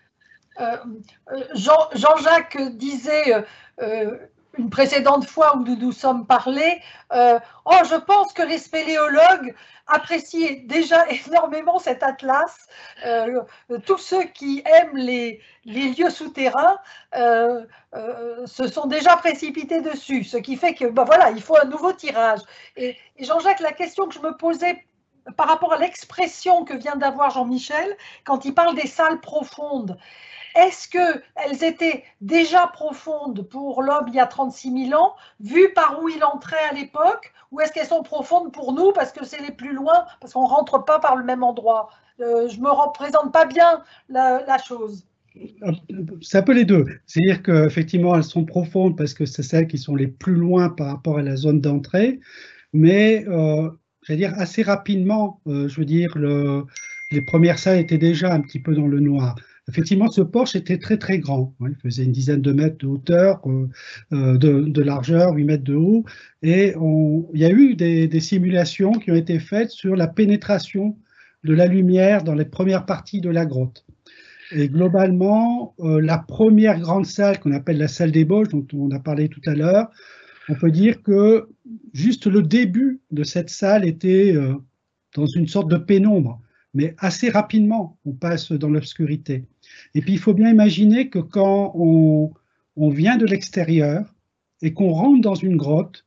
Euh, Jean, Jean-Jacques disait euh, une précédente fois où nous nous sommes parlé, euh, oh, je pense que les spéléologues apprécient déjà énormément cet atlas. Euh, tous ceux qui aiment les, les lieux souterrains euh, euh, se sont déjà précipités dessus, ce qui fait que, ben voilà, il faut un nouveau tirage. Et, et Jean-Jacques, la question que je me posais par rapport à l'expression que vient d'avoir Jean-Michel, quand il parle des salles profondes, est-ce qu'elles étaient déjà profondes pour l'homme il y a trente-six mille ans, vu par où il entrait à l'époque, ou est-ce qu'elles sont profondes pour nous parce que c'est les plus loin, parce qu'on ne rentre pas par le même endroit? euh, Je ne me représente pas bien la, la chose. C'est un peu les deux. C'est-à-dire qu'effectivement, elles sont profondes parce que c'est celles qui sont les plus loin par rapport à la zone d'entrée, mais euh, je veux dire, assez rapidement, euh, je veux dire, le, les premières salles étaient déjà un petit peu dans le noir. Effectivement, ce porche était très très grand. Il faisait une dizaine de mètres de hauteur, euh, de, de largeur, huit mètres de haut. Et on, il y a eu des, des simulations qui ont été faites sur la pénétration de la lumière dans les premières parties de la grotte. Et globalement, euh, la première grande salle qu'on appelle la salle d'ébauche, dont on a parlé tout à l'heure, on peut dire que juste le début de cette salle était euh, dans une sorte de pénombre. Mais assez rapidement, on passe dans l'obscurité. Et puis, il faut bien imaginer que quand on, on vient de l'extérieur et qu'on rentre dans une grotte,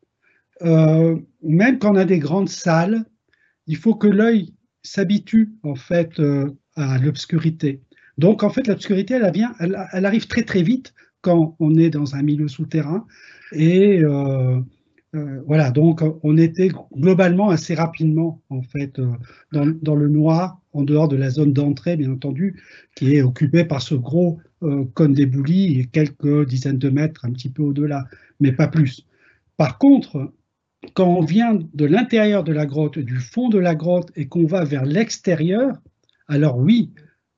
euh, même quand on a des grandes salles, il faut que l'œil s'habitue en fait euh, à l'obscurité. Donc, en fait, l'obscurité, elle, elle, elle arrive très très vite quand on est dans un milieu souterrain. Et euh, Euh, voilà, donc on était globalement assez rapidement en fait euh, dans, dans le noir, en dehors de la zone d'entrée bien entendu, qui est occupée par ce gros euh, cône d'éboulis et quelques dizaines de mètres un petit peu au-delà, mais pas plus. Par contre, quand on vient de l'intérieur de la grotte, du fond de la grotte et qu'on va vers l'extérieur, alors oui,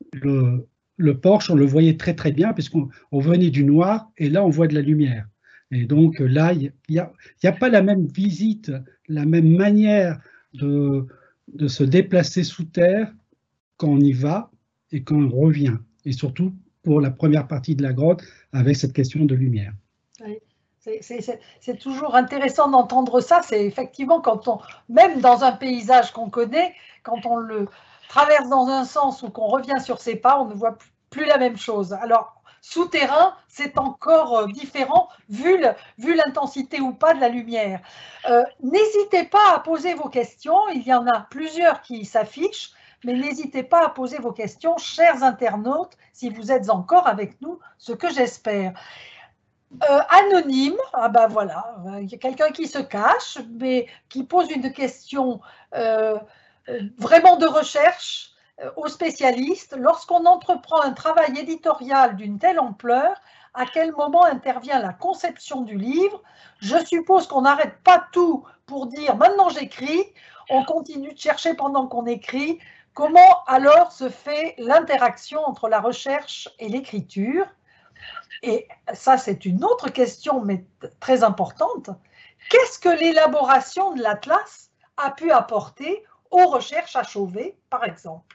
le, le porche, on le voyait très très bien puisqu'on on venait du noir et là on voit de la lumière. Et donc là, il n'y a, a pas la même visite, la même manière de, de se déplacer sous terre quand on y va et quand on revient. Et surtout, pour la première partie de la grotte avec cette question de lumière. Oui. C'est toujours intéressant d'entendre ça. C'est effectivement quand on, même dans un paysage qu'on connaît, quand on le traverse dans un sens ou qu'on revient sur ses pas, on ne voit plus la même chose. Alors, souterrain, c'est encore différent vu l'intensité ou pas de la lumière. Euh, n'hésitez pas à poser vos questions. Il y en a plusieurs qui s'affichent, mais n'hésitez pas à poser vos questions, chers internautes, si vous êtes encore avec nous, ce que j'espère. Euh, anonyme, ah ben voilà, il y a quelqu'un qui se cache, mais qui pose une question euh, vraiment de recherche euh, aux spécialistes. Lorsqu'on entreprend un travail éditorial d'une telle ampleur, à quel moment intervient la conception du livre? Je suppose qu'on n'arrête pas tout pour dire maintenant j'écris, on continue de chercher pendant qu'on écrit. Comment alors se fait l'interaction entre la recherche et l'écriture? Et ça, c'est une autre question, mais très importante. Qu'est-ce que l'élaboration de l'Atlas a pu apporter aux recherches à Chauvet, par exemple?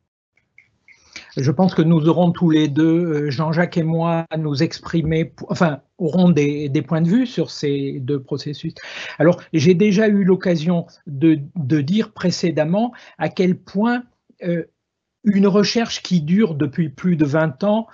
Je pense que nous aurons tous les deux, Jean-Jacques et moi, à nous exprimer, enfin, auront des, des points de vue sur ces deux processus. Alors, j'ai déjà eu l'occasion de, de dire précédemment à quel point euh, une recherche qui dure depuis plus de vingt ans,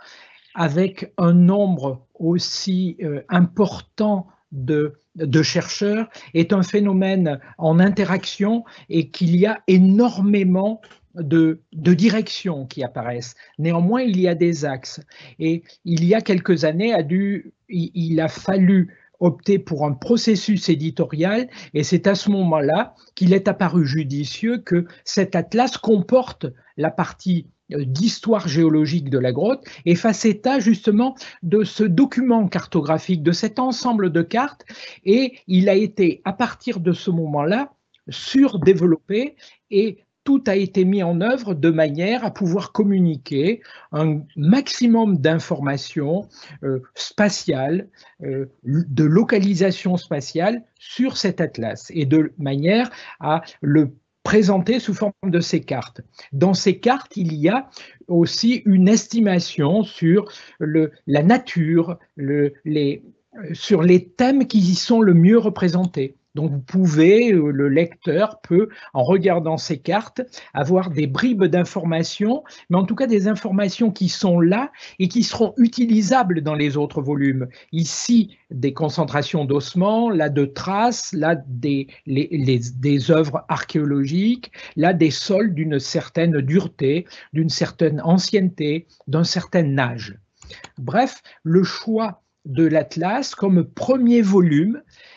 avec un nombre aussi euh, important de, de chercheurs, est un phénomène en interaction et qu'il y a énormément de, de directions qui apparaissent. Néanmoins, il y a des axes. Et il y a quelques années, a dû, il, il a fallu opter pour un processus éditorial et c'est à ce moment-là qu'il est apparu judicieux que cet atlas comporte la partie d'histoire géologique de la grotte et fasse état justement de ce document cartographique, de cet ensemble de cartes, et il a été à partir de ce moment-là surdéveloppé et tout a été mis en œuvre de manière à pouvoir communiquer un maximum d'informations euh, spatiales, euh, de localisation spatiale sur cet atlas et de manière à le présenter sous forme de ces cartes. Dans ces cartes, il y a aussi une estimation sur le, la nature, le, les, sur les thèmes qui y sont le mieux représentés. Donc vous pouvez, le lecteur peut, en regardant ces cartes, avoir des bribes d'informations, mais en tout cas des informations qui sont là et qui seront utilisables dans les autres volumes. Ici, des concentrations d'ossements, là de traces, là des, les, les, des œuvres archéologiques, là des sols d'une certaine dureté, d'une certaine ancienneté, d'un certain âge. Bref, le choix de l'Atlas comme premier volume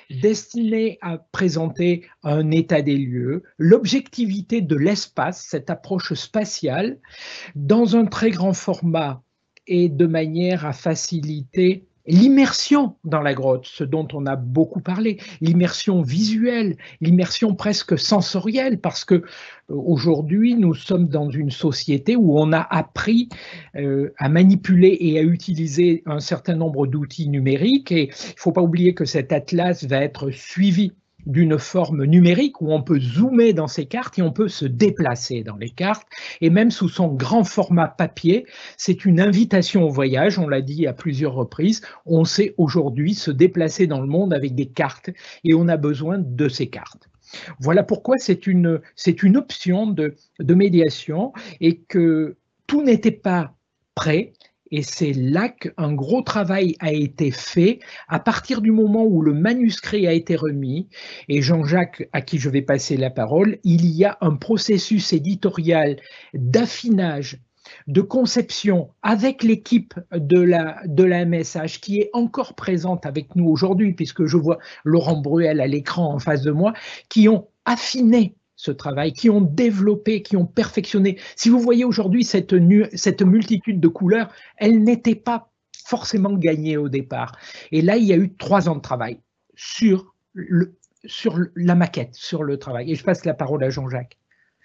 destiné à présenter un état des lieux, l'objectivité de l'espace, cette approche spatiale, dans un très grand format et de manière à faciliter l'immersion dans la grotte, ce dont on a beaucoup parlé, l'immersion visuelle, l'immersion presque sensorielle, parce que aujourd'hui nous sommes dans une société où on a appris euh, à manipuler et à utiliser un certain nombre d'outils numériques, et il ne faut pas oublier que cet atlas va être suivi d'une forme numérique où on peut zoomer dans ces cartes et on peut se déplacer dans les cartes, et même sous son grand format papier, c'est une invitation au voyage, on l'a dit à plusieurs reprises, on sait aujourd'hui se déplacer dans le monde avec des cartes et on a besoin de ces cartes. Voilà pourquoi c'est une, c'est une option de, de médiation et que tout n'était pas prêt. Et c'est là qu'un gros travail a été fait à partir du moment où le manuscrit a été remis. Et Jean-Jacques, à qui je vais passer la parole, il y a un processus éditorial d'affinage, de conception avec l'équipe de la, de la M S H qui est encore présente avec nous aujourd'hui, puisque je vois Laurent Bruel à l'écran en face de moi, qui ont affiné ce travail, qui ont développé, qui ont perfectionné. Si vous voyez aujourd'hui cette, cette multitude de couleurs, elle n'était pas forcément gagnée au départ. Et là, il y a eu trois ans de travail sur, le, sur la maquette, sur le travail. Et je passe la parole à Jean-Jacques.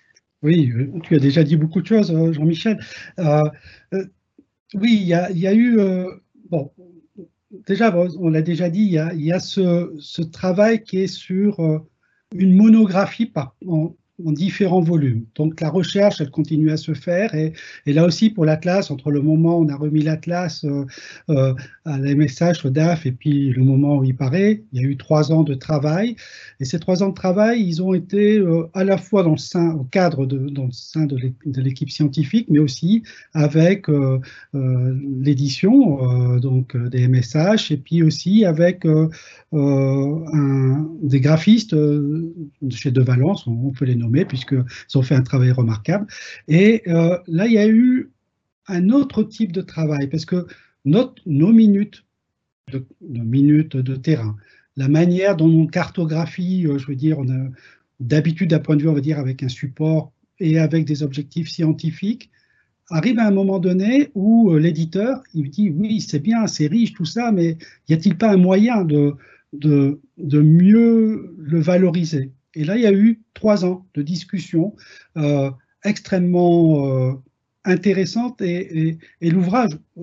Oui, tu as déjà dit beaucoup de choses, Jean-Michel. Euh, euh, oui, il y a, il y a eu... Euh, bon, déjà, on l'a déjà dit, il y a, il y a ce, ce travail qui est sur... Euh, une monographie par, en, en différents volumes. Donc la recherche, elle continue à se faire et, et là aussi pour l'Atlas, entre le moment où on a remis l'Atlas euh, euh, à la M S H, au D A F et puis le moment où il paraît, il y a eu trois ans de travail et ces trois ans de travail, ils ont été euh, à la fois dans le sein, au cadre de, dans le sein de l'équipe scientifique, mais aussi avec euh, euh, l'édition euh, donc des M S H et puis aussi avec euh, euh, un, des graphistes euh, chez De Valence, on, on peut les nommer puisqu'ils ont fait un travail remarquable. Et euh, là, il y a eu un autre type de travail parce que notre, nos minutes de, de minutes de terrain, la manière dont on cartographie, euh, je veux dire, on a d'habitude d'un point de vue, on va dire, avec un support et avec des objectifs scientifiques, arrive à un moment donné où euh, l'éditeur, il dit, oui, c'est bien, c'est riche, tout ça, mais y a-t-il pas un moyen de, de, de mieux le valoriser? Et là, il y a eu trois ans de discussion euh, extrêmement euh, intéressantes et, et, et l'ouvrage euh,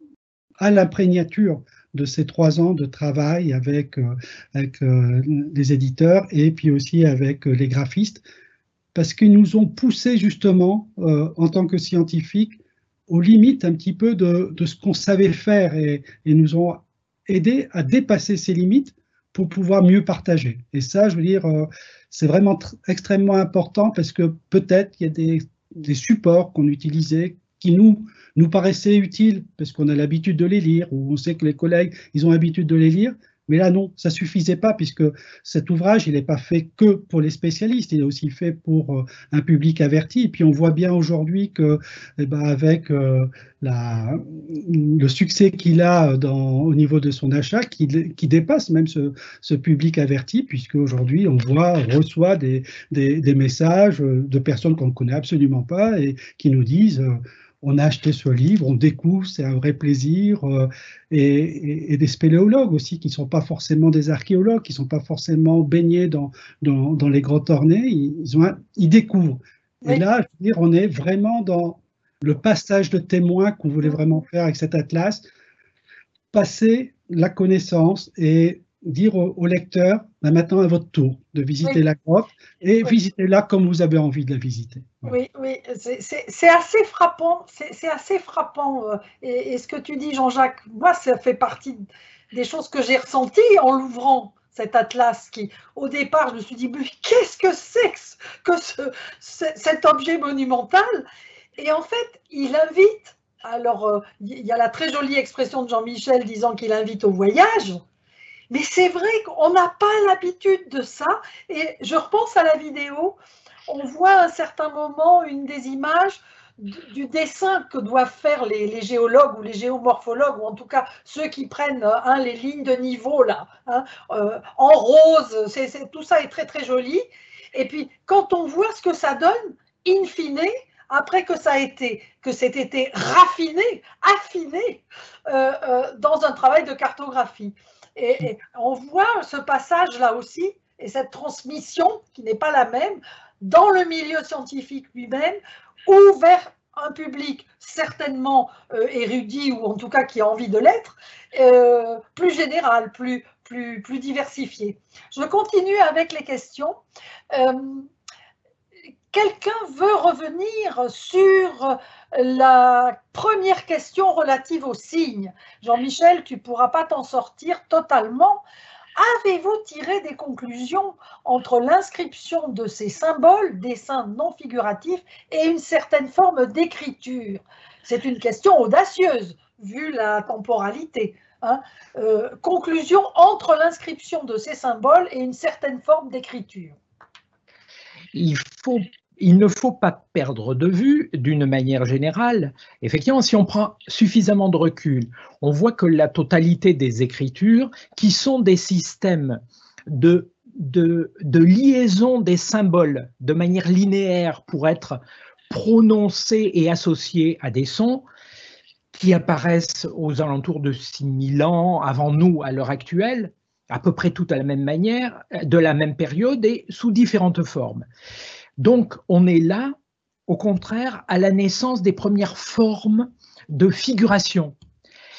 à l'imprégnature de ces trois ans de travail avec, euh, avec euh, les éditeurs et puis aussi avec euh, les graphistes, parce qu'ils nous ont poussé justement, euh, en tant que scientifiques, aux limites un petit peu de, de ce qu'on savait faire et, et nous ont aidés à dépasser ces limites pour pouvoir mieux partager. Et ça, je veux dire, euh, c'est vraiment extrêmement important parce que peut-être il y a des, des supports qu'on utilisait qui nous, nous paraissaient utiles parce qu'on a l'habitude de les lire ou on sait que les collègues, ils ont l'habitude de les lire. Mais là, non, ça ne suffisait pas puisque cet ouvrage, il n'est pas fait que pour les spécialistes, il est aussi fait pour euh, un public averti. Et puis, on voit bien aujourd'hui que, eh ben, avec euh, la, le succès qu'il a dans, au niveau de son achat, qui, qui dépasse même ce, ce public averti, puisque aujourd'hui, on voit, on reçoit des, des, des messages de personnes qu'on ne connaît absolument pas et qui nous disent euh, on a acheté ce livre, on découvre, c'est un vrai plaisir, euh, et, et, et des spéléologues aussi, qui ne sont pas forcément des archéologues, qui ne sont pas forcément baignés dans, dans, dans les grands ornés, ils, ont un, ils découvrent. Oui. Et là, je veux dire, on est vraiment dans le passage de témoin qu'on voulait vraiment faire avec cet atlas, passer la connaissance et dire au, au lecteur, ben maintenant à votre tour de visiter oui. la grotte et oui. visitez-la comme vous avez envie de la visiter. Oui, oui, c'est assez frappant, c'est assez frappant. Et, et ce que tu dis, Jean-Jacques, moi, ça fait partie des choses que j'ai ressenties en l'ouvrant, cet atlas qui, au départ, je me suis dit, mais qu'est-ce que c'est que ce, ce, cet objet monumental? Et en fait, il invite, alors, il y a la très jolie expression de Jean-Michel disant qu'il invite au voyage. Mais c'est vrai qu'on n'a pas l'habitude de ça. Et je repense à la vidéo, on voit à un certain moment une des images du dessin que doivent faire les, les géologues ou les géomorphologues, ou en tout cas ceux qui prennent hein, les lignes de niveau là, hein, euh, en rose, c'est, c'est, tout ça est très très joli. Et puis quand on voit ce que ça donne, in fine, après que ça a été, que c'est été raffiné, affiné euh, euh, dans un travail de cartographie. Et, et on voit ce passage-là aussi, et cette transmission qui n'est pas la même, dans le milieu scientifique lui-même, ou vers un public certainement euh, érudit, ou en tout cas qui a envie de l'être, euh, plus général, plus, plus, plus diversifié. Je continue avec les questions. Euh, Quelqu'un veut revenir sur la première question relative aux signes. Jean-Michel, tu ne pourras pas t'en sortir totalement. Avez-vous tiré des conclusions entre l'inscription de ces symboles, dessins non figuratifs, et une certaine forme d'écriture? C'est une question audacieuse, vu la temporalité. Hein. Euh, conclusion entre l'inscription de ces symboles et une certaine forme d'écriture. Il faut Il ne faut pas perdre de vue, d'une manière générale, effectivement, si on prend suffisamment de recul, on voit que la totalité des écritures, qui sont des systèmes de, de, de liaison des symboles de manière linéaire pour être prononcés et associés à des sons, qui apparaissent aux alentours de six mille ans avant nous à l'heure actuelle, à peu près toutes à la même manière, de la même période et sous différentes formes. Donc, on est là, au contraire, à la naissance des premières formes de figuration.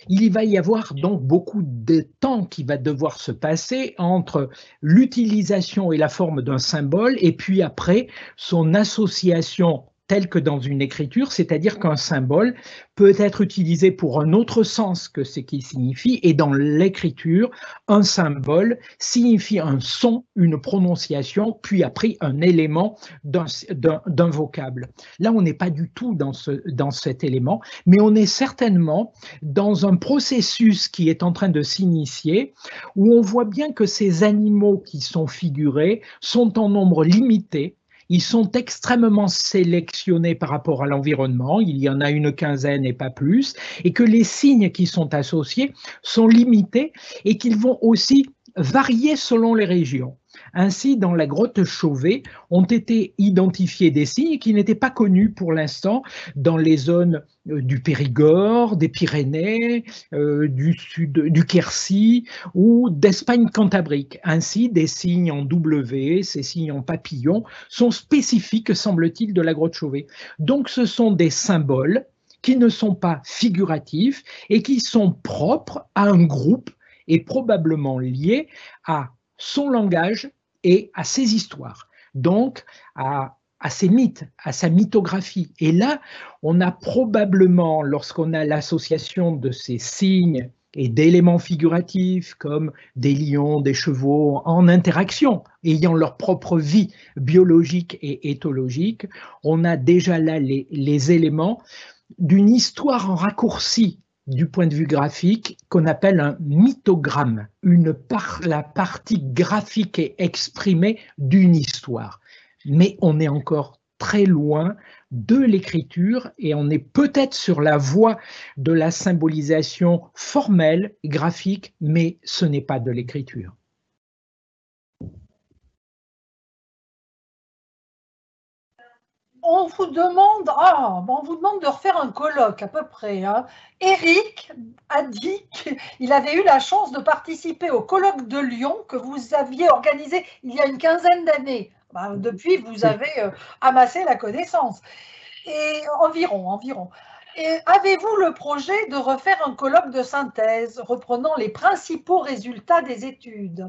Il va y avoir donc beaucoup de temps qui va devoir se passer entre l'utilisation et la forme d'un symbole et puis après son association telle que dans une écriture, c'est-à-dire qu'un symbole peut être utilisé pour un autre sens que ce qu'il signifie, et dans l'écriture, un symbole signifie un son, une prononciation, puis après un élément d'un d'un vocable. Là, on n'est pas du tout dans, ce, dans cet élément, mais on est certainement dans un processus qui est en train de s'initier, où on voit bien que ces animaux qui sont figurés sont en nombre limité. Ils sont extrêmement sélectionnés par rapport à l'environnement, il y en a une quinzaine et pas plus, et que les signes qui sont associés sont limités et qu'ils vont aussi varier selon les régions. Ainsi, dans la grotte Chauvet, ont été identifiés des signes qui n'étaient pas connus pour l'instant dans les zones du Périgord, des Pyrénées, euh, du sud, du Quercy ou d'Espagne cantabrique. Ainsi, des signes en W, ces signes en papillon, sont spécifiques, semble-t-il, de la grotte Chauvet. Donc, ce sont des symboles qui ne sont pas figuratifs et qui sont propres à un groupe et probablement liés à son langage et à ses histoires, donc à, à ses mythes, à sa mythographie. Et là, on a probablement, lorsqu'on a l'association de ces signes et d'éléments figuratifs comme des lions, des chevaux en interaction, ayant leur propre vie biologique et éthologique, on a déjà là les, les éléments d'une histoire en raccourci du point de vue graphique, qu'on appelle un mythogramme, une par, la partie graphique et exprimée d'une histoire. Mais on est encore très loin de l'écriture et on est peut-être sur la voie de la symbolisation formelle, graphique, mais ce n'est pas de l'écriture. On vous demande, ah, on vous demande de refaire un colloque à peu près. Hein. Eric a dit qu'il avait eu la chance de participer au colloque de Lyon que vous aviez organisé il y a une quinzaine d'années. Ben, depuis, vous avez euh, amassé la connaissance. Et environ, environ. Et avez-vous le projet de refaire un colloque de synthèse reprenant les principaux résultats des études?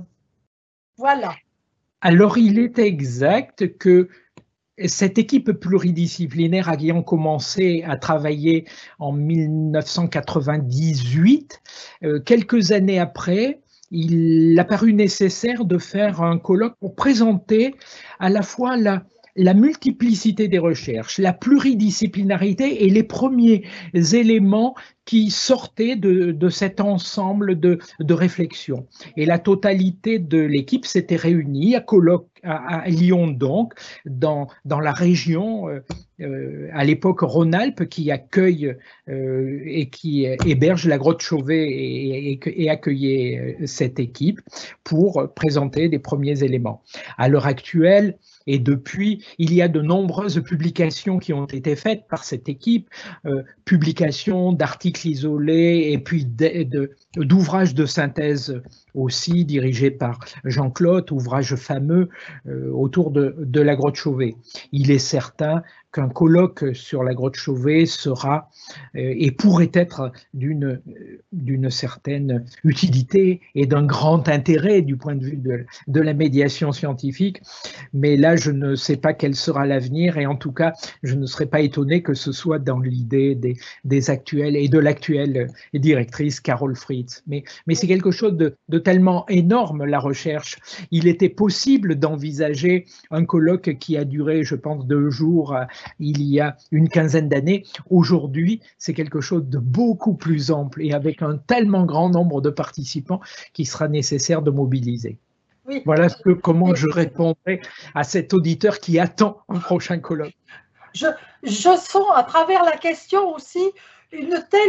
Voilà. Alors, il est exact que cette équipe pluridisciplinaire ayant commencé à travailler en mille neuf cent quatre-vingt-dix-huit, euh, quelques années après, il a paru nécessaire de faire un colloque pour présenter à la fois la, la multiplicité des recherches, la pluridisciplinarité et les premiers éléments qui sortaient de, de cet ensemble de, de réflexions. Et la totalité de l'équipe s'était réunie à colloque à, à Lyon, donc, dans, dans la région, euh, euh, à l'époque Rhône-Alpes, qui accueille euh, et qui héberge la grotte Chauvet et, et, et accueillait cette équipe pour présenter des premiers éléments. À l'heure actuelle, et depuis, il y a de nombreuses publications qui ont été faites par cette équipe, euh, publications d'articles isolés et puis d'ouvrages de, de synthèse aussi dirigés par Jean-Claude, ouvrages fameux euh, autour de, de la grotte Chauvet. Il est certain qu'un colloque sur la grotte Chauvet sera euh, et pourrait être d'une d'une certaine utilité et d'un grand intérêt du point de vue de, de la médiation scientifique, mais là je ne sais pas quel sera l'avenir et en tout cas je ne serais pas étonné que ce soit dans l'idée des, des actuels et de l'actuelle directrice Carol Fritz. Mais, mais c'est quelque chose de, de tellement énorme la recherche. Il était possible d'envisager un colloque qui a duré je pense deux jours il y a une quinzaine d'années. Aujourd'hui, c'est quelque chose de beaucoup plus ample et avec un tellement grand nombre de participants qu'il sera nécessaire de mobiliser. Oui. Voilà ce que, comment je répondrai à cet auditeur qui attend un prochain colloque. Je, je sens à travers la question aussi une telle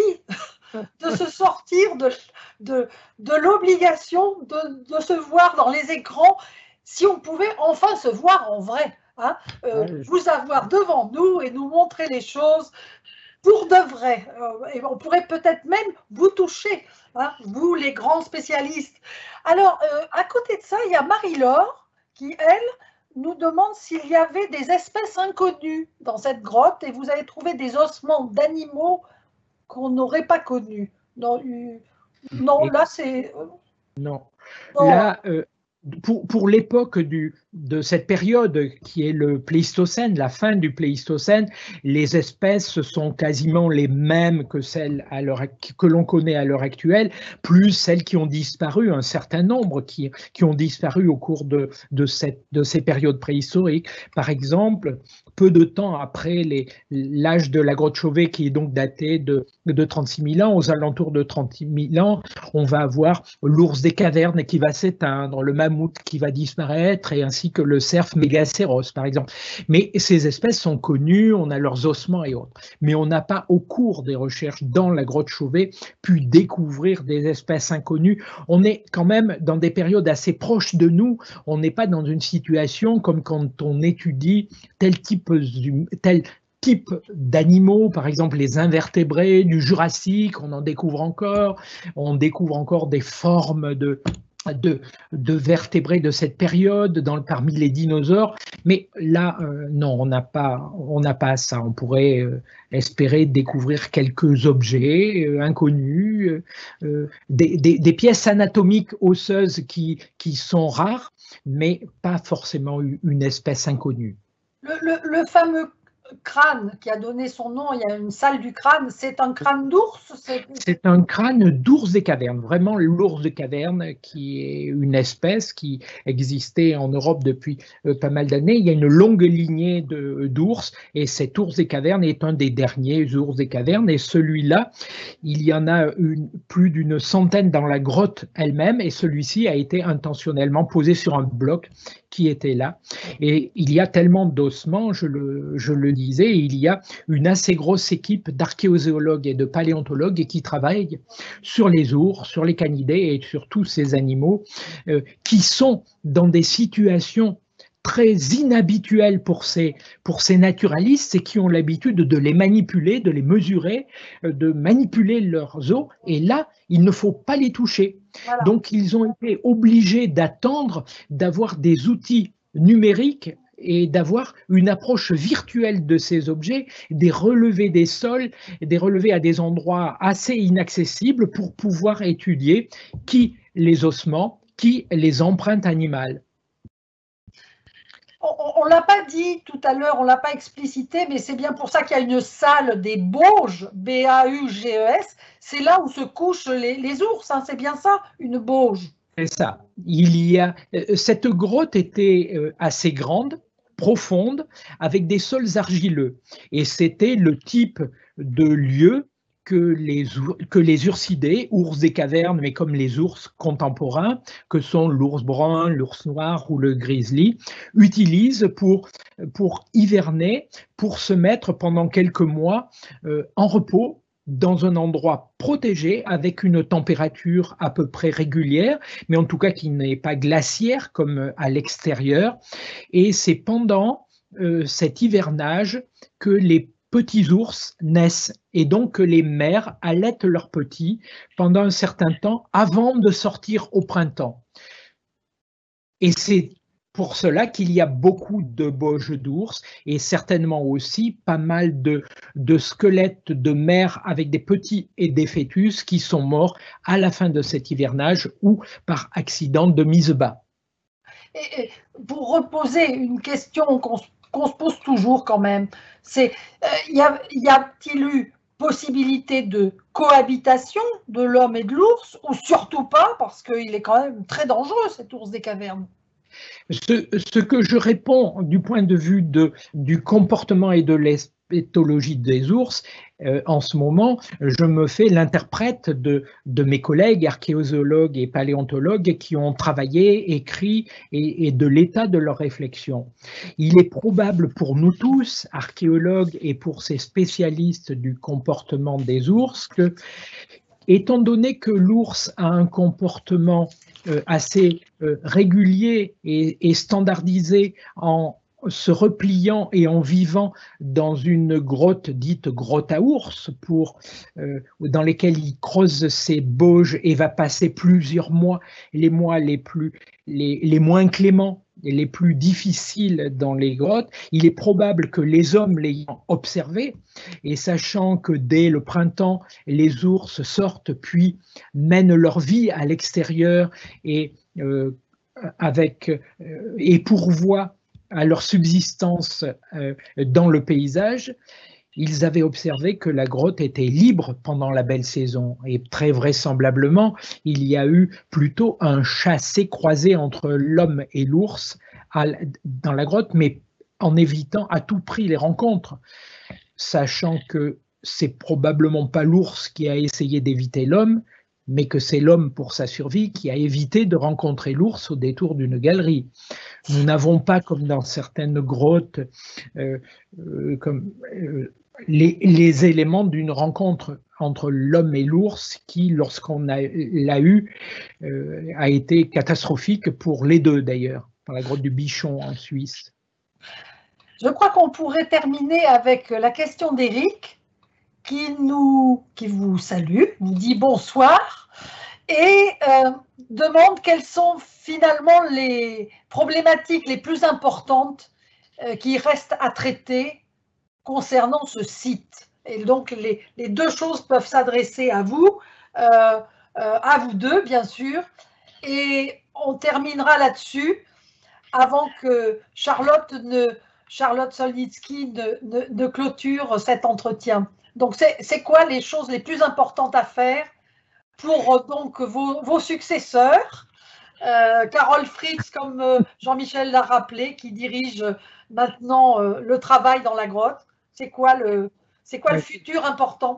envie de se sortir de, de, de l'obligation de, de se voir dans les écrans, si on pouvait enfin se voir en vrai. Hein, euh, ouais, je... vous avoir devant nous et nous montrer les choses pour de vrai. Euh, et on pourrait peut-être même vous toucher, hein, vous les grands spécialistes. Alors, euh, à côté de ça, il y a Marie-Laure qui, elle, nous demande s'il y avait des espèces inconnues dans cette grotte et vous avez trouvé des ossements d'animaux qu'on n'aurait pas connus. dans, non, là c'est... Non. non. Là, euh, pour, pour l'époque de cette période qui est le Pléistocène, la fin du Pléistocène, les espèces sont quasiment les mêmes que celles à l'heure, que l'on connaît à l'heure actuelle, plus celles qui ont disparu, un certain nombre qui, qui ont disparu au cours de, de, cette, de ces périodes préhistoriques. Par exemple, peu de temps après l'âge de la grotte Chauvet, qui est donc daté de, de trente-six mille ans, aux alentours de trente-six mille ans, on va avoir l'ours des cavernes qui va s'éteindre, le mammouth qui va disparaître, et ainsi que le cerf mégacéros, par exemple. Mais ces espèces sont connues, on a leurs ossements et autres. Mais on n'a pas, au cours des recherches dans la grotte Chauvet, pu découvrir des espèces inconnues. On est quand même dans des périodes assez proches de nous. On n'est pas dans une situation comme quand on étudie tel type, tel type d'animaux, par exemple les invertébrés du Jurassique, on en découvre encore. On découvre encore des formes de De, de vertébrés de cette période dans, parmi les dinosaures, mais là, euh, non, on n'a pas, on n'a pas ça. On pourrait euh, espérer découvrir quelques objets euh, inconnus, euh, des, des, des pièces anatomiques osseuses qui, qui sont rares, mais pas forcément une espèce inconnue. Le, le, le fameux crâne qui a donné son nom, il y a une salle du crâne, c'est un crâne d'ours? C'est un crâne d'ours des cavernes, vraiment l'ours de caverne, qui est une espèce qui existait en Europe depuis euh, pas mal d'années. Il y a une longue lignée d'ours, et cet ours des cavernes est un des derniers ours des cavernes, et celui-là, il y en a une, plus d'une centaine dans la grotte elle-même, et celui-ci a été intentionnellement posé sur un bloc qui était là. Et il y a tellement d'ossements, je le, je le disais, il y a une assez grosse équipe d'archéozoologues et de paléontologues qui travaillent sur les ours, sur les canidés et sur tous ces animaux euh, qui sont dans des situations très inhabituelles pour ces, pour ces naturalistes et qui ont l'habitude de les manipuler, de les mesurer, de manipuler leurs os. Et là, il ne faut pas les toucher. Voilà. Donc, ils ont été obligés d'attendre d'avoir des outils numériques et d'avoir une approche virtuelle de ces objets, des relevés des sols, des relevés à des endroits assez inaccessibles pour pouvoir étudier qui les ossements, qui les empreintes animales. On ne l'a pas dit tout à l'heure, on ne l'a pas explicité, mais c'est bien pour ça qu'il y a une salle des Bauges, B A U G E S, c'est là où se couchent les, les ours, hein, c'est bien ça, une bauge. C'est ça. Il y a, cette grotte était assez grande, profonde, avec des sols argileux, et c'était le type de lieu que les, que les ursidés, ours des cavernes, mais comme les ours contemporains, que sont l'ours brun, l'ours noir ou le grizzly, utilisent pour, pour hiverner, pour se mettre pendant quelques mois euh, en repos dans un endroit protégé avec une température à peu près régulière, mais en tout cas qui n'est pas glaciaire comme à l'extérieur. Et c'est pendant euh, cet hivernage que les petits ours naissent et donc que les mères allaitent leurs petits pendant un certain temps avant de sortir au printemps. Et c'est pour cela qu'il y a beaucoup de bauges d'ours et certainement aussi pas mal de, de squelettes de mères avec des petits et des fœtus qui sont morts à la fin de cet hivernage ou par accident de mise bas. Et pour reposer une question qu'on qu'on se pose toujours quand même, c'est euh, y a, y a-t-il eu possibilité de cohabitation de l'homme et de l'ours ou surtout pas parce qu'il est quand même très dangereux cet ours des cavernes? Ce, ce que je réponds du point de vue de, du comportement et de l'éthologie des ours, euh, en ce moment, je me fais l'interprète de, de mes collègues archéozoologues et paléontologues qui ont travaillé, écrit et, et de l'état de leur réflexion. Il est probable pour nous tous, archéologues et pour ces spécialistes du comportement des ours, que, étant donné que l'ours a un comportement euh, assez euh, régulier et, et standardisé en se repliant et en vivant dans une grotte dite grotte à ours, pour, euh, dans lesquelles il creuse ses bauges et va passer plusieurs mois, les mois les, plus, les, les moins cléments, les plus difficiles dans les grottes. Il est probable que les hommes l'ayant observé, et sachant que dès le printemps, les ours sortent puis mènent leur vie à l'extérieur et, euh, avec, euh, et pourvoient à leur subsistance euh, dans le paysage, ils avaient observé que la grotte était libre pendant la belle saison. Et très vraisemblablement, il y a eu plutôt un chassé-croisé entre l'homme et l'ours dans la grotte, mais en évitant à tout prix les rencontres, sachant que c'est probablement pas l'ours qui a essayé d'éviter l'homme, mais que c'est l'homme pour sa survie qui a évité de rencontrer l'ours au détour d'une galerie. Nous n'avons pas, comme dans certaines grottes, euh, euh, comme, euh, les, les éléments d'une rencontre entre l'homme et l'ours qui, lorsqu'on l'a eu, euh, a été catastrophique pour les deux d'ailleurs, dans la grotte du Bichon en Suisse. Je crois qu'on pourrait terminer avec la question d'Éric, qui nous, qui vous salue, vous dit bonsoir et euh, demande quelles sont finalement les problématiques les plus importantes euh, qui restent à traiter concernant ce site. Et donc les, les deux choses peuvent s'adresser à vous, euh, euh, à vous deux bien sûr, et on terminera là-dessus avant que Charlotte, ne, Charlotte Solnitsky ne, ne, ne clôture cet entretien. Donc, c'est quoi les choses les plus importantes à faire pour donc vos, vos successeurs, euh, Carole Fritz, comme euh, Jean-Michel l'a rappelé, qui dirige maintenant euh, le travail dans la grotte. C'est quoi le, c'est quoi le futur important?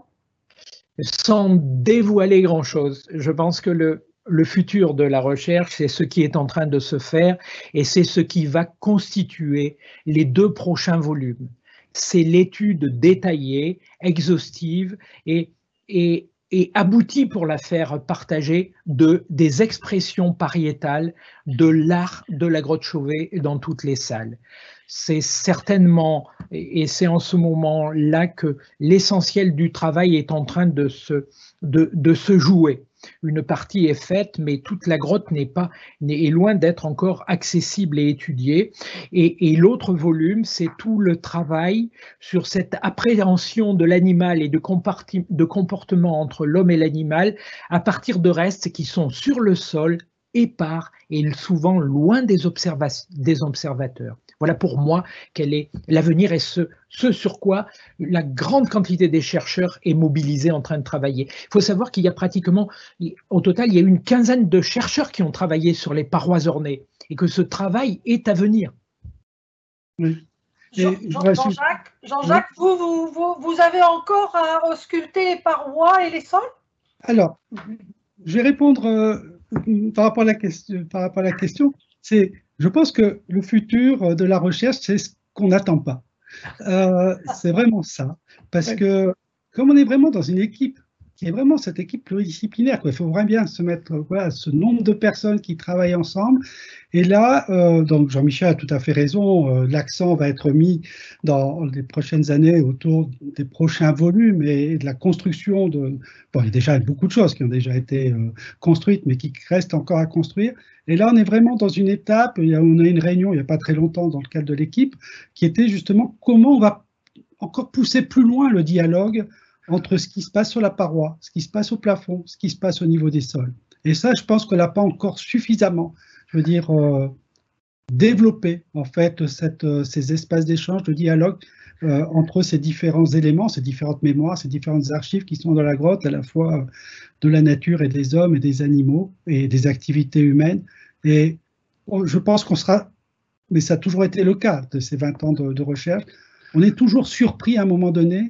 Sans dévoiler grand-chose, je pense que le, le futur de la recherche, c'est ce qui est en train de se faire et c'est ce qui va constituer les deux prochains volumes. C'est l'étude détaillée, exhaustive et, et, et aboutie pour la faire partager de, des expressions pariétales de l'art de la grotte Chauvet dans toutes les salles. C'est certainement, et c'est en ce moment-là que l'essentiel du travail est en train de se, de, de se jouer. Une partie est faite, mais toute la grotte n'est pas, est loin d'être encore accessible et étudiée. Et, et l'autre volume, c'est tout le travail sur cette appréhension de l'animal et de, de comportement entre l'homme et l'animal à partir de restes qui sont sur le sol, épars et souvent loin des, observa des observateurs. Voilà pour moi quel est l'avenir et ce, ce sur quoi la grande quantité des chercheurs est mobilisée en train de travailler. Il faut savoir qu'il y a pratiquement, au total, il y a une quinzaine de chercheurs qui ont travaillé sur les parois ornées et que ce travail est à venir. Oui. Jean-Jacques, Jean-Jacques, vous, vous, vous, vous avez encore à ausculter les parois et les sols? Alors, je vais répondre euh, par rapport à la question. Par rapport à la question, c'est je pense que le futur de la recherche, c'est ce qu'on n'attend pas. Euh, c'est vraiment ça. Parce que comme on est vraiment dans une équipe, qui est vraiment cette équipe pluridisciplinaire, quoi, il faut vraiment bien se mettre voilà, ce nombre de personnes qui travaillent ensemble. Et là, euh, donc Jean-Michel a tout à fait raison, euh, l'accent va être mis dans les prochaines années autour des prochains volumes et de la construction de... Bon, il y a déjà beaucoup de choses qui ont déjà été euh, construites, mais qui restent encore à construire. Et là, on est vraiment dans une étape, il y a, on a eu une réunion il n'y a pas très longtemps dans le cadre de l'équipe, qui était justement comment on va encore pousser plus loin le dialogue entre ce qui se passe sur la paroi, ce qui se passe au plafond, ce qui se passe au niveau des sols. Et ça, je pense qu'on n'a pas encore suffisamment, je veux dire, euh, développé en fait cette, euh, ces espaces d'échange, de dialogue euh, entre ces différents éléments, ces différentes mémoires, ces différentes archives qui sont dans la grotte, à la fois euh, de la nature et des hommes et des animaux et des activités humaines. Et oh, je pense qu'on sera, mais ça a toujours été le cas de ces vingt ans de, de recherche, on est toujours surpris à un moment donné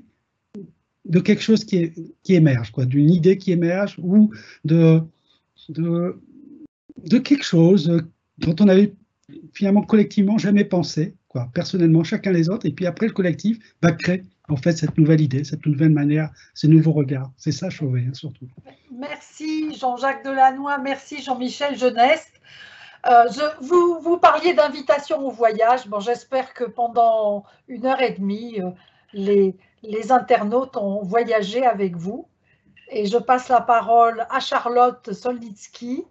de quelque chose qui, est, qui émerge, quoi, d'une idée qui émerge ou de, de, de quelque chose dont on avait finalement collectivement jamais pensé, quoi, personnellement, chacun les autres, et puis après le collectif va créer en fait cette nouvelle idée, cette nouvelle manière, ces nouveaux regards. C'est ça Chauvet, hein, surtout. Merci Jean-Jacques Delannoy, merci Jean-Michel Geneste. Euh, je, vous, vous parliez d'invitation au voyage. Bon, j'espère que pendant une heure et demie, euh, les Les internautes ont voyagé avec vous et je passe la parole à Charlotte Solnitsky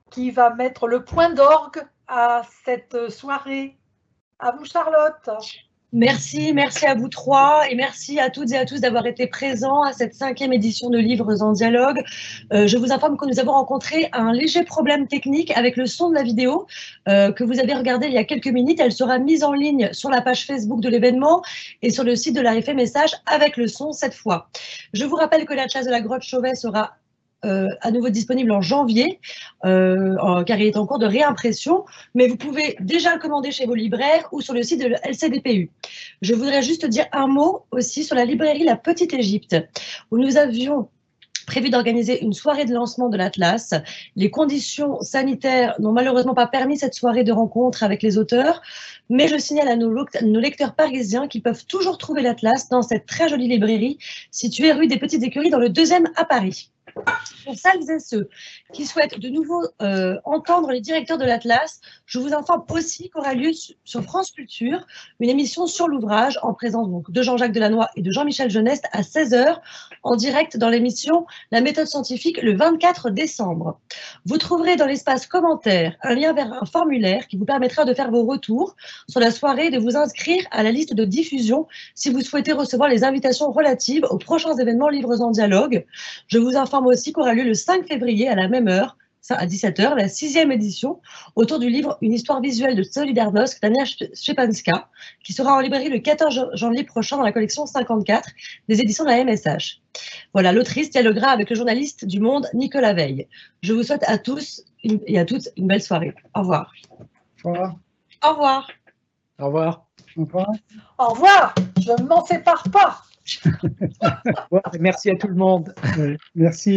qui va mettre le point d'orgue à cette soirée. À vous, Charlotte. Merci, merci à vous trois et merci à toutes et à tous d'avoir été présents à cette cinquième édition de Livres en Dialogue. Euh, je vous informe que nous avons rencontré un léger problème technique avec le son de la vidéo euh, que vous avez regardé il y a quelques minutes. Elle sera mise en ligne sur la page Facebook de l'événement et sur le site de l'A F M Message avec le son cette fois. Je vous rappelle que l'Atlas de la Grotte Chauvet sera Euh, à nouveau disponible en janvier, euh, en, car il est en cours de réimpression, mais vous pouvez déjà le commander chez vos libraires ou sur le site de L C D P U. Je voudrais juste dire un mot aussi sur la librairie La Petite Égypte, où nous avions prévu d'organiser une soirée de lancement de l'Atlas. Les conditions sanitaires n'ont malheureusement pas permis cette soirée de rencontre avec les auteurs, mais je signale à nos, nos lecteurs parisiens qu'ils peuvent toujours trouver l'Atlas dans cette très jolie librairie située rue des Petites Écuries dans le deuxième à Paris. Pour celles et ceux qui souhaitent de nouveau euh, entendre les directeurs de l'Atlas, je vous informe aussi qu'aura lieu sur France Culture une émission sur l'ouvrage en présence donc, de Jean-Jacques Delannoy et de Jean-Michel Jeunesse à seize heures en direct dans l'émission La méthode scientifique le vingt-quatre décembre. Vous trouverez dans l'espace commentaires un lien vers un formulaire qui vous permettra de faire vos retours sur la soirée et de vous inscrire à la liste de diffusion si vous souhaitez recevoir les invitations relatives aux prochains événements Livres en Dialogue. Je vous informe aussi qu'aura lieu le cinq février à la même heure, à dix-sept heures, la sixième édition autour du livre Une histoire visuelle de Solidarnosc d'Ania Szczepanska, qui sera en librairie le quatorze janvier prochain dans la collection cinquante-quatre des éditions de la M S H. Voilà, l'autrice dialoguera avec le journaliste du Monde Nicolas Veil. Je vous souhaite à tous une, et à toutes une belle soirée. Au revoir. Au revoir. Au revoir. Au revoir. Au revoir. Au revoir. Je ne m'en sépare pas. Merci à tout le monde. Ouais, merci.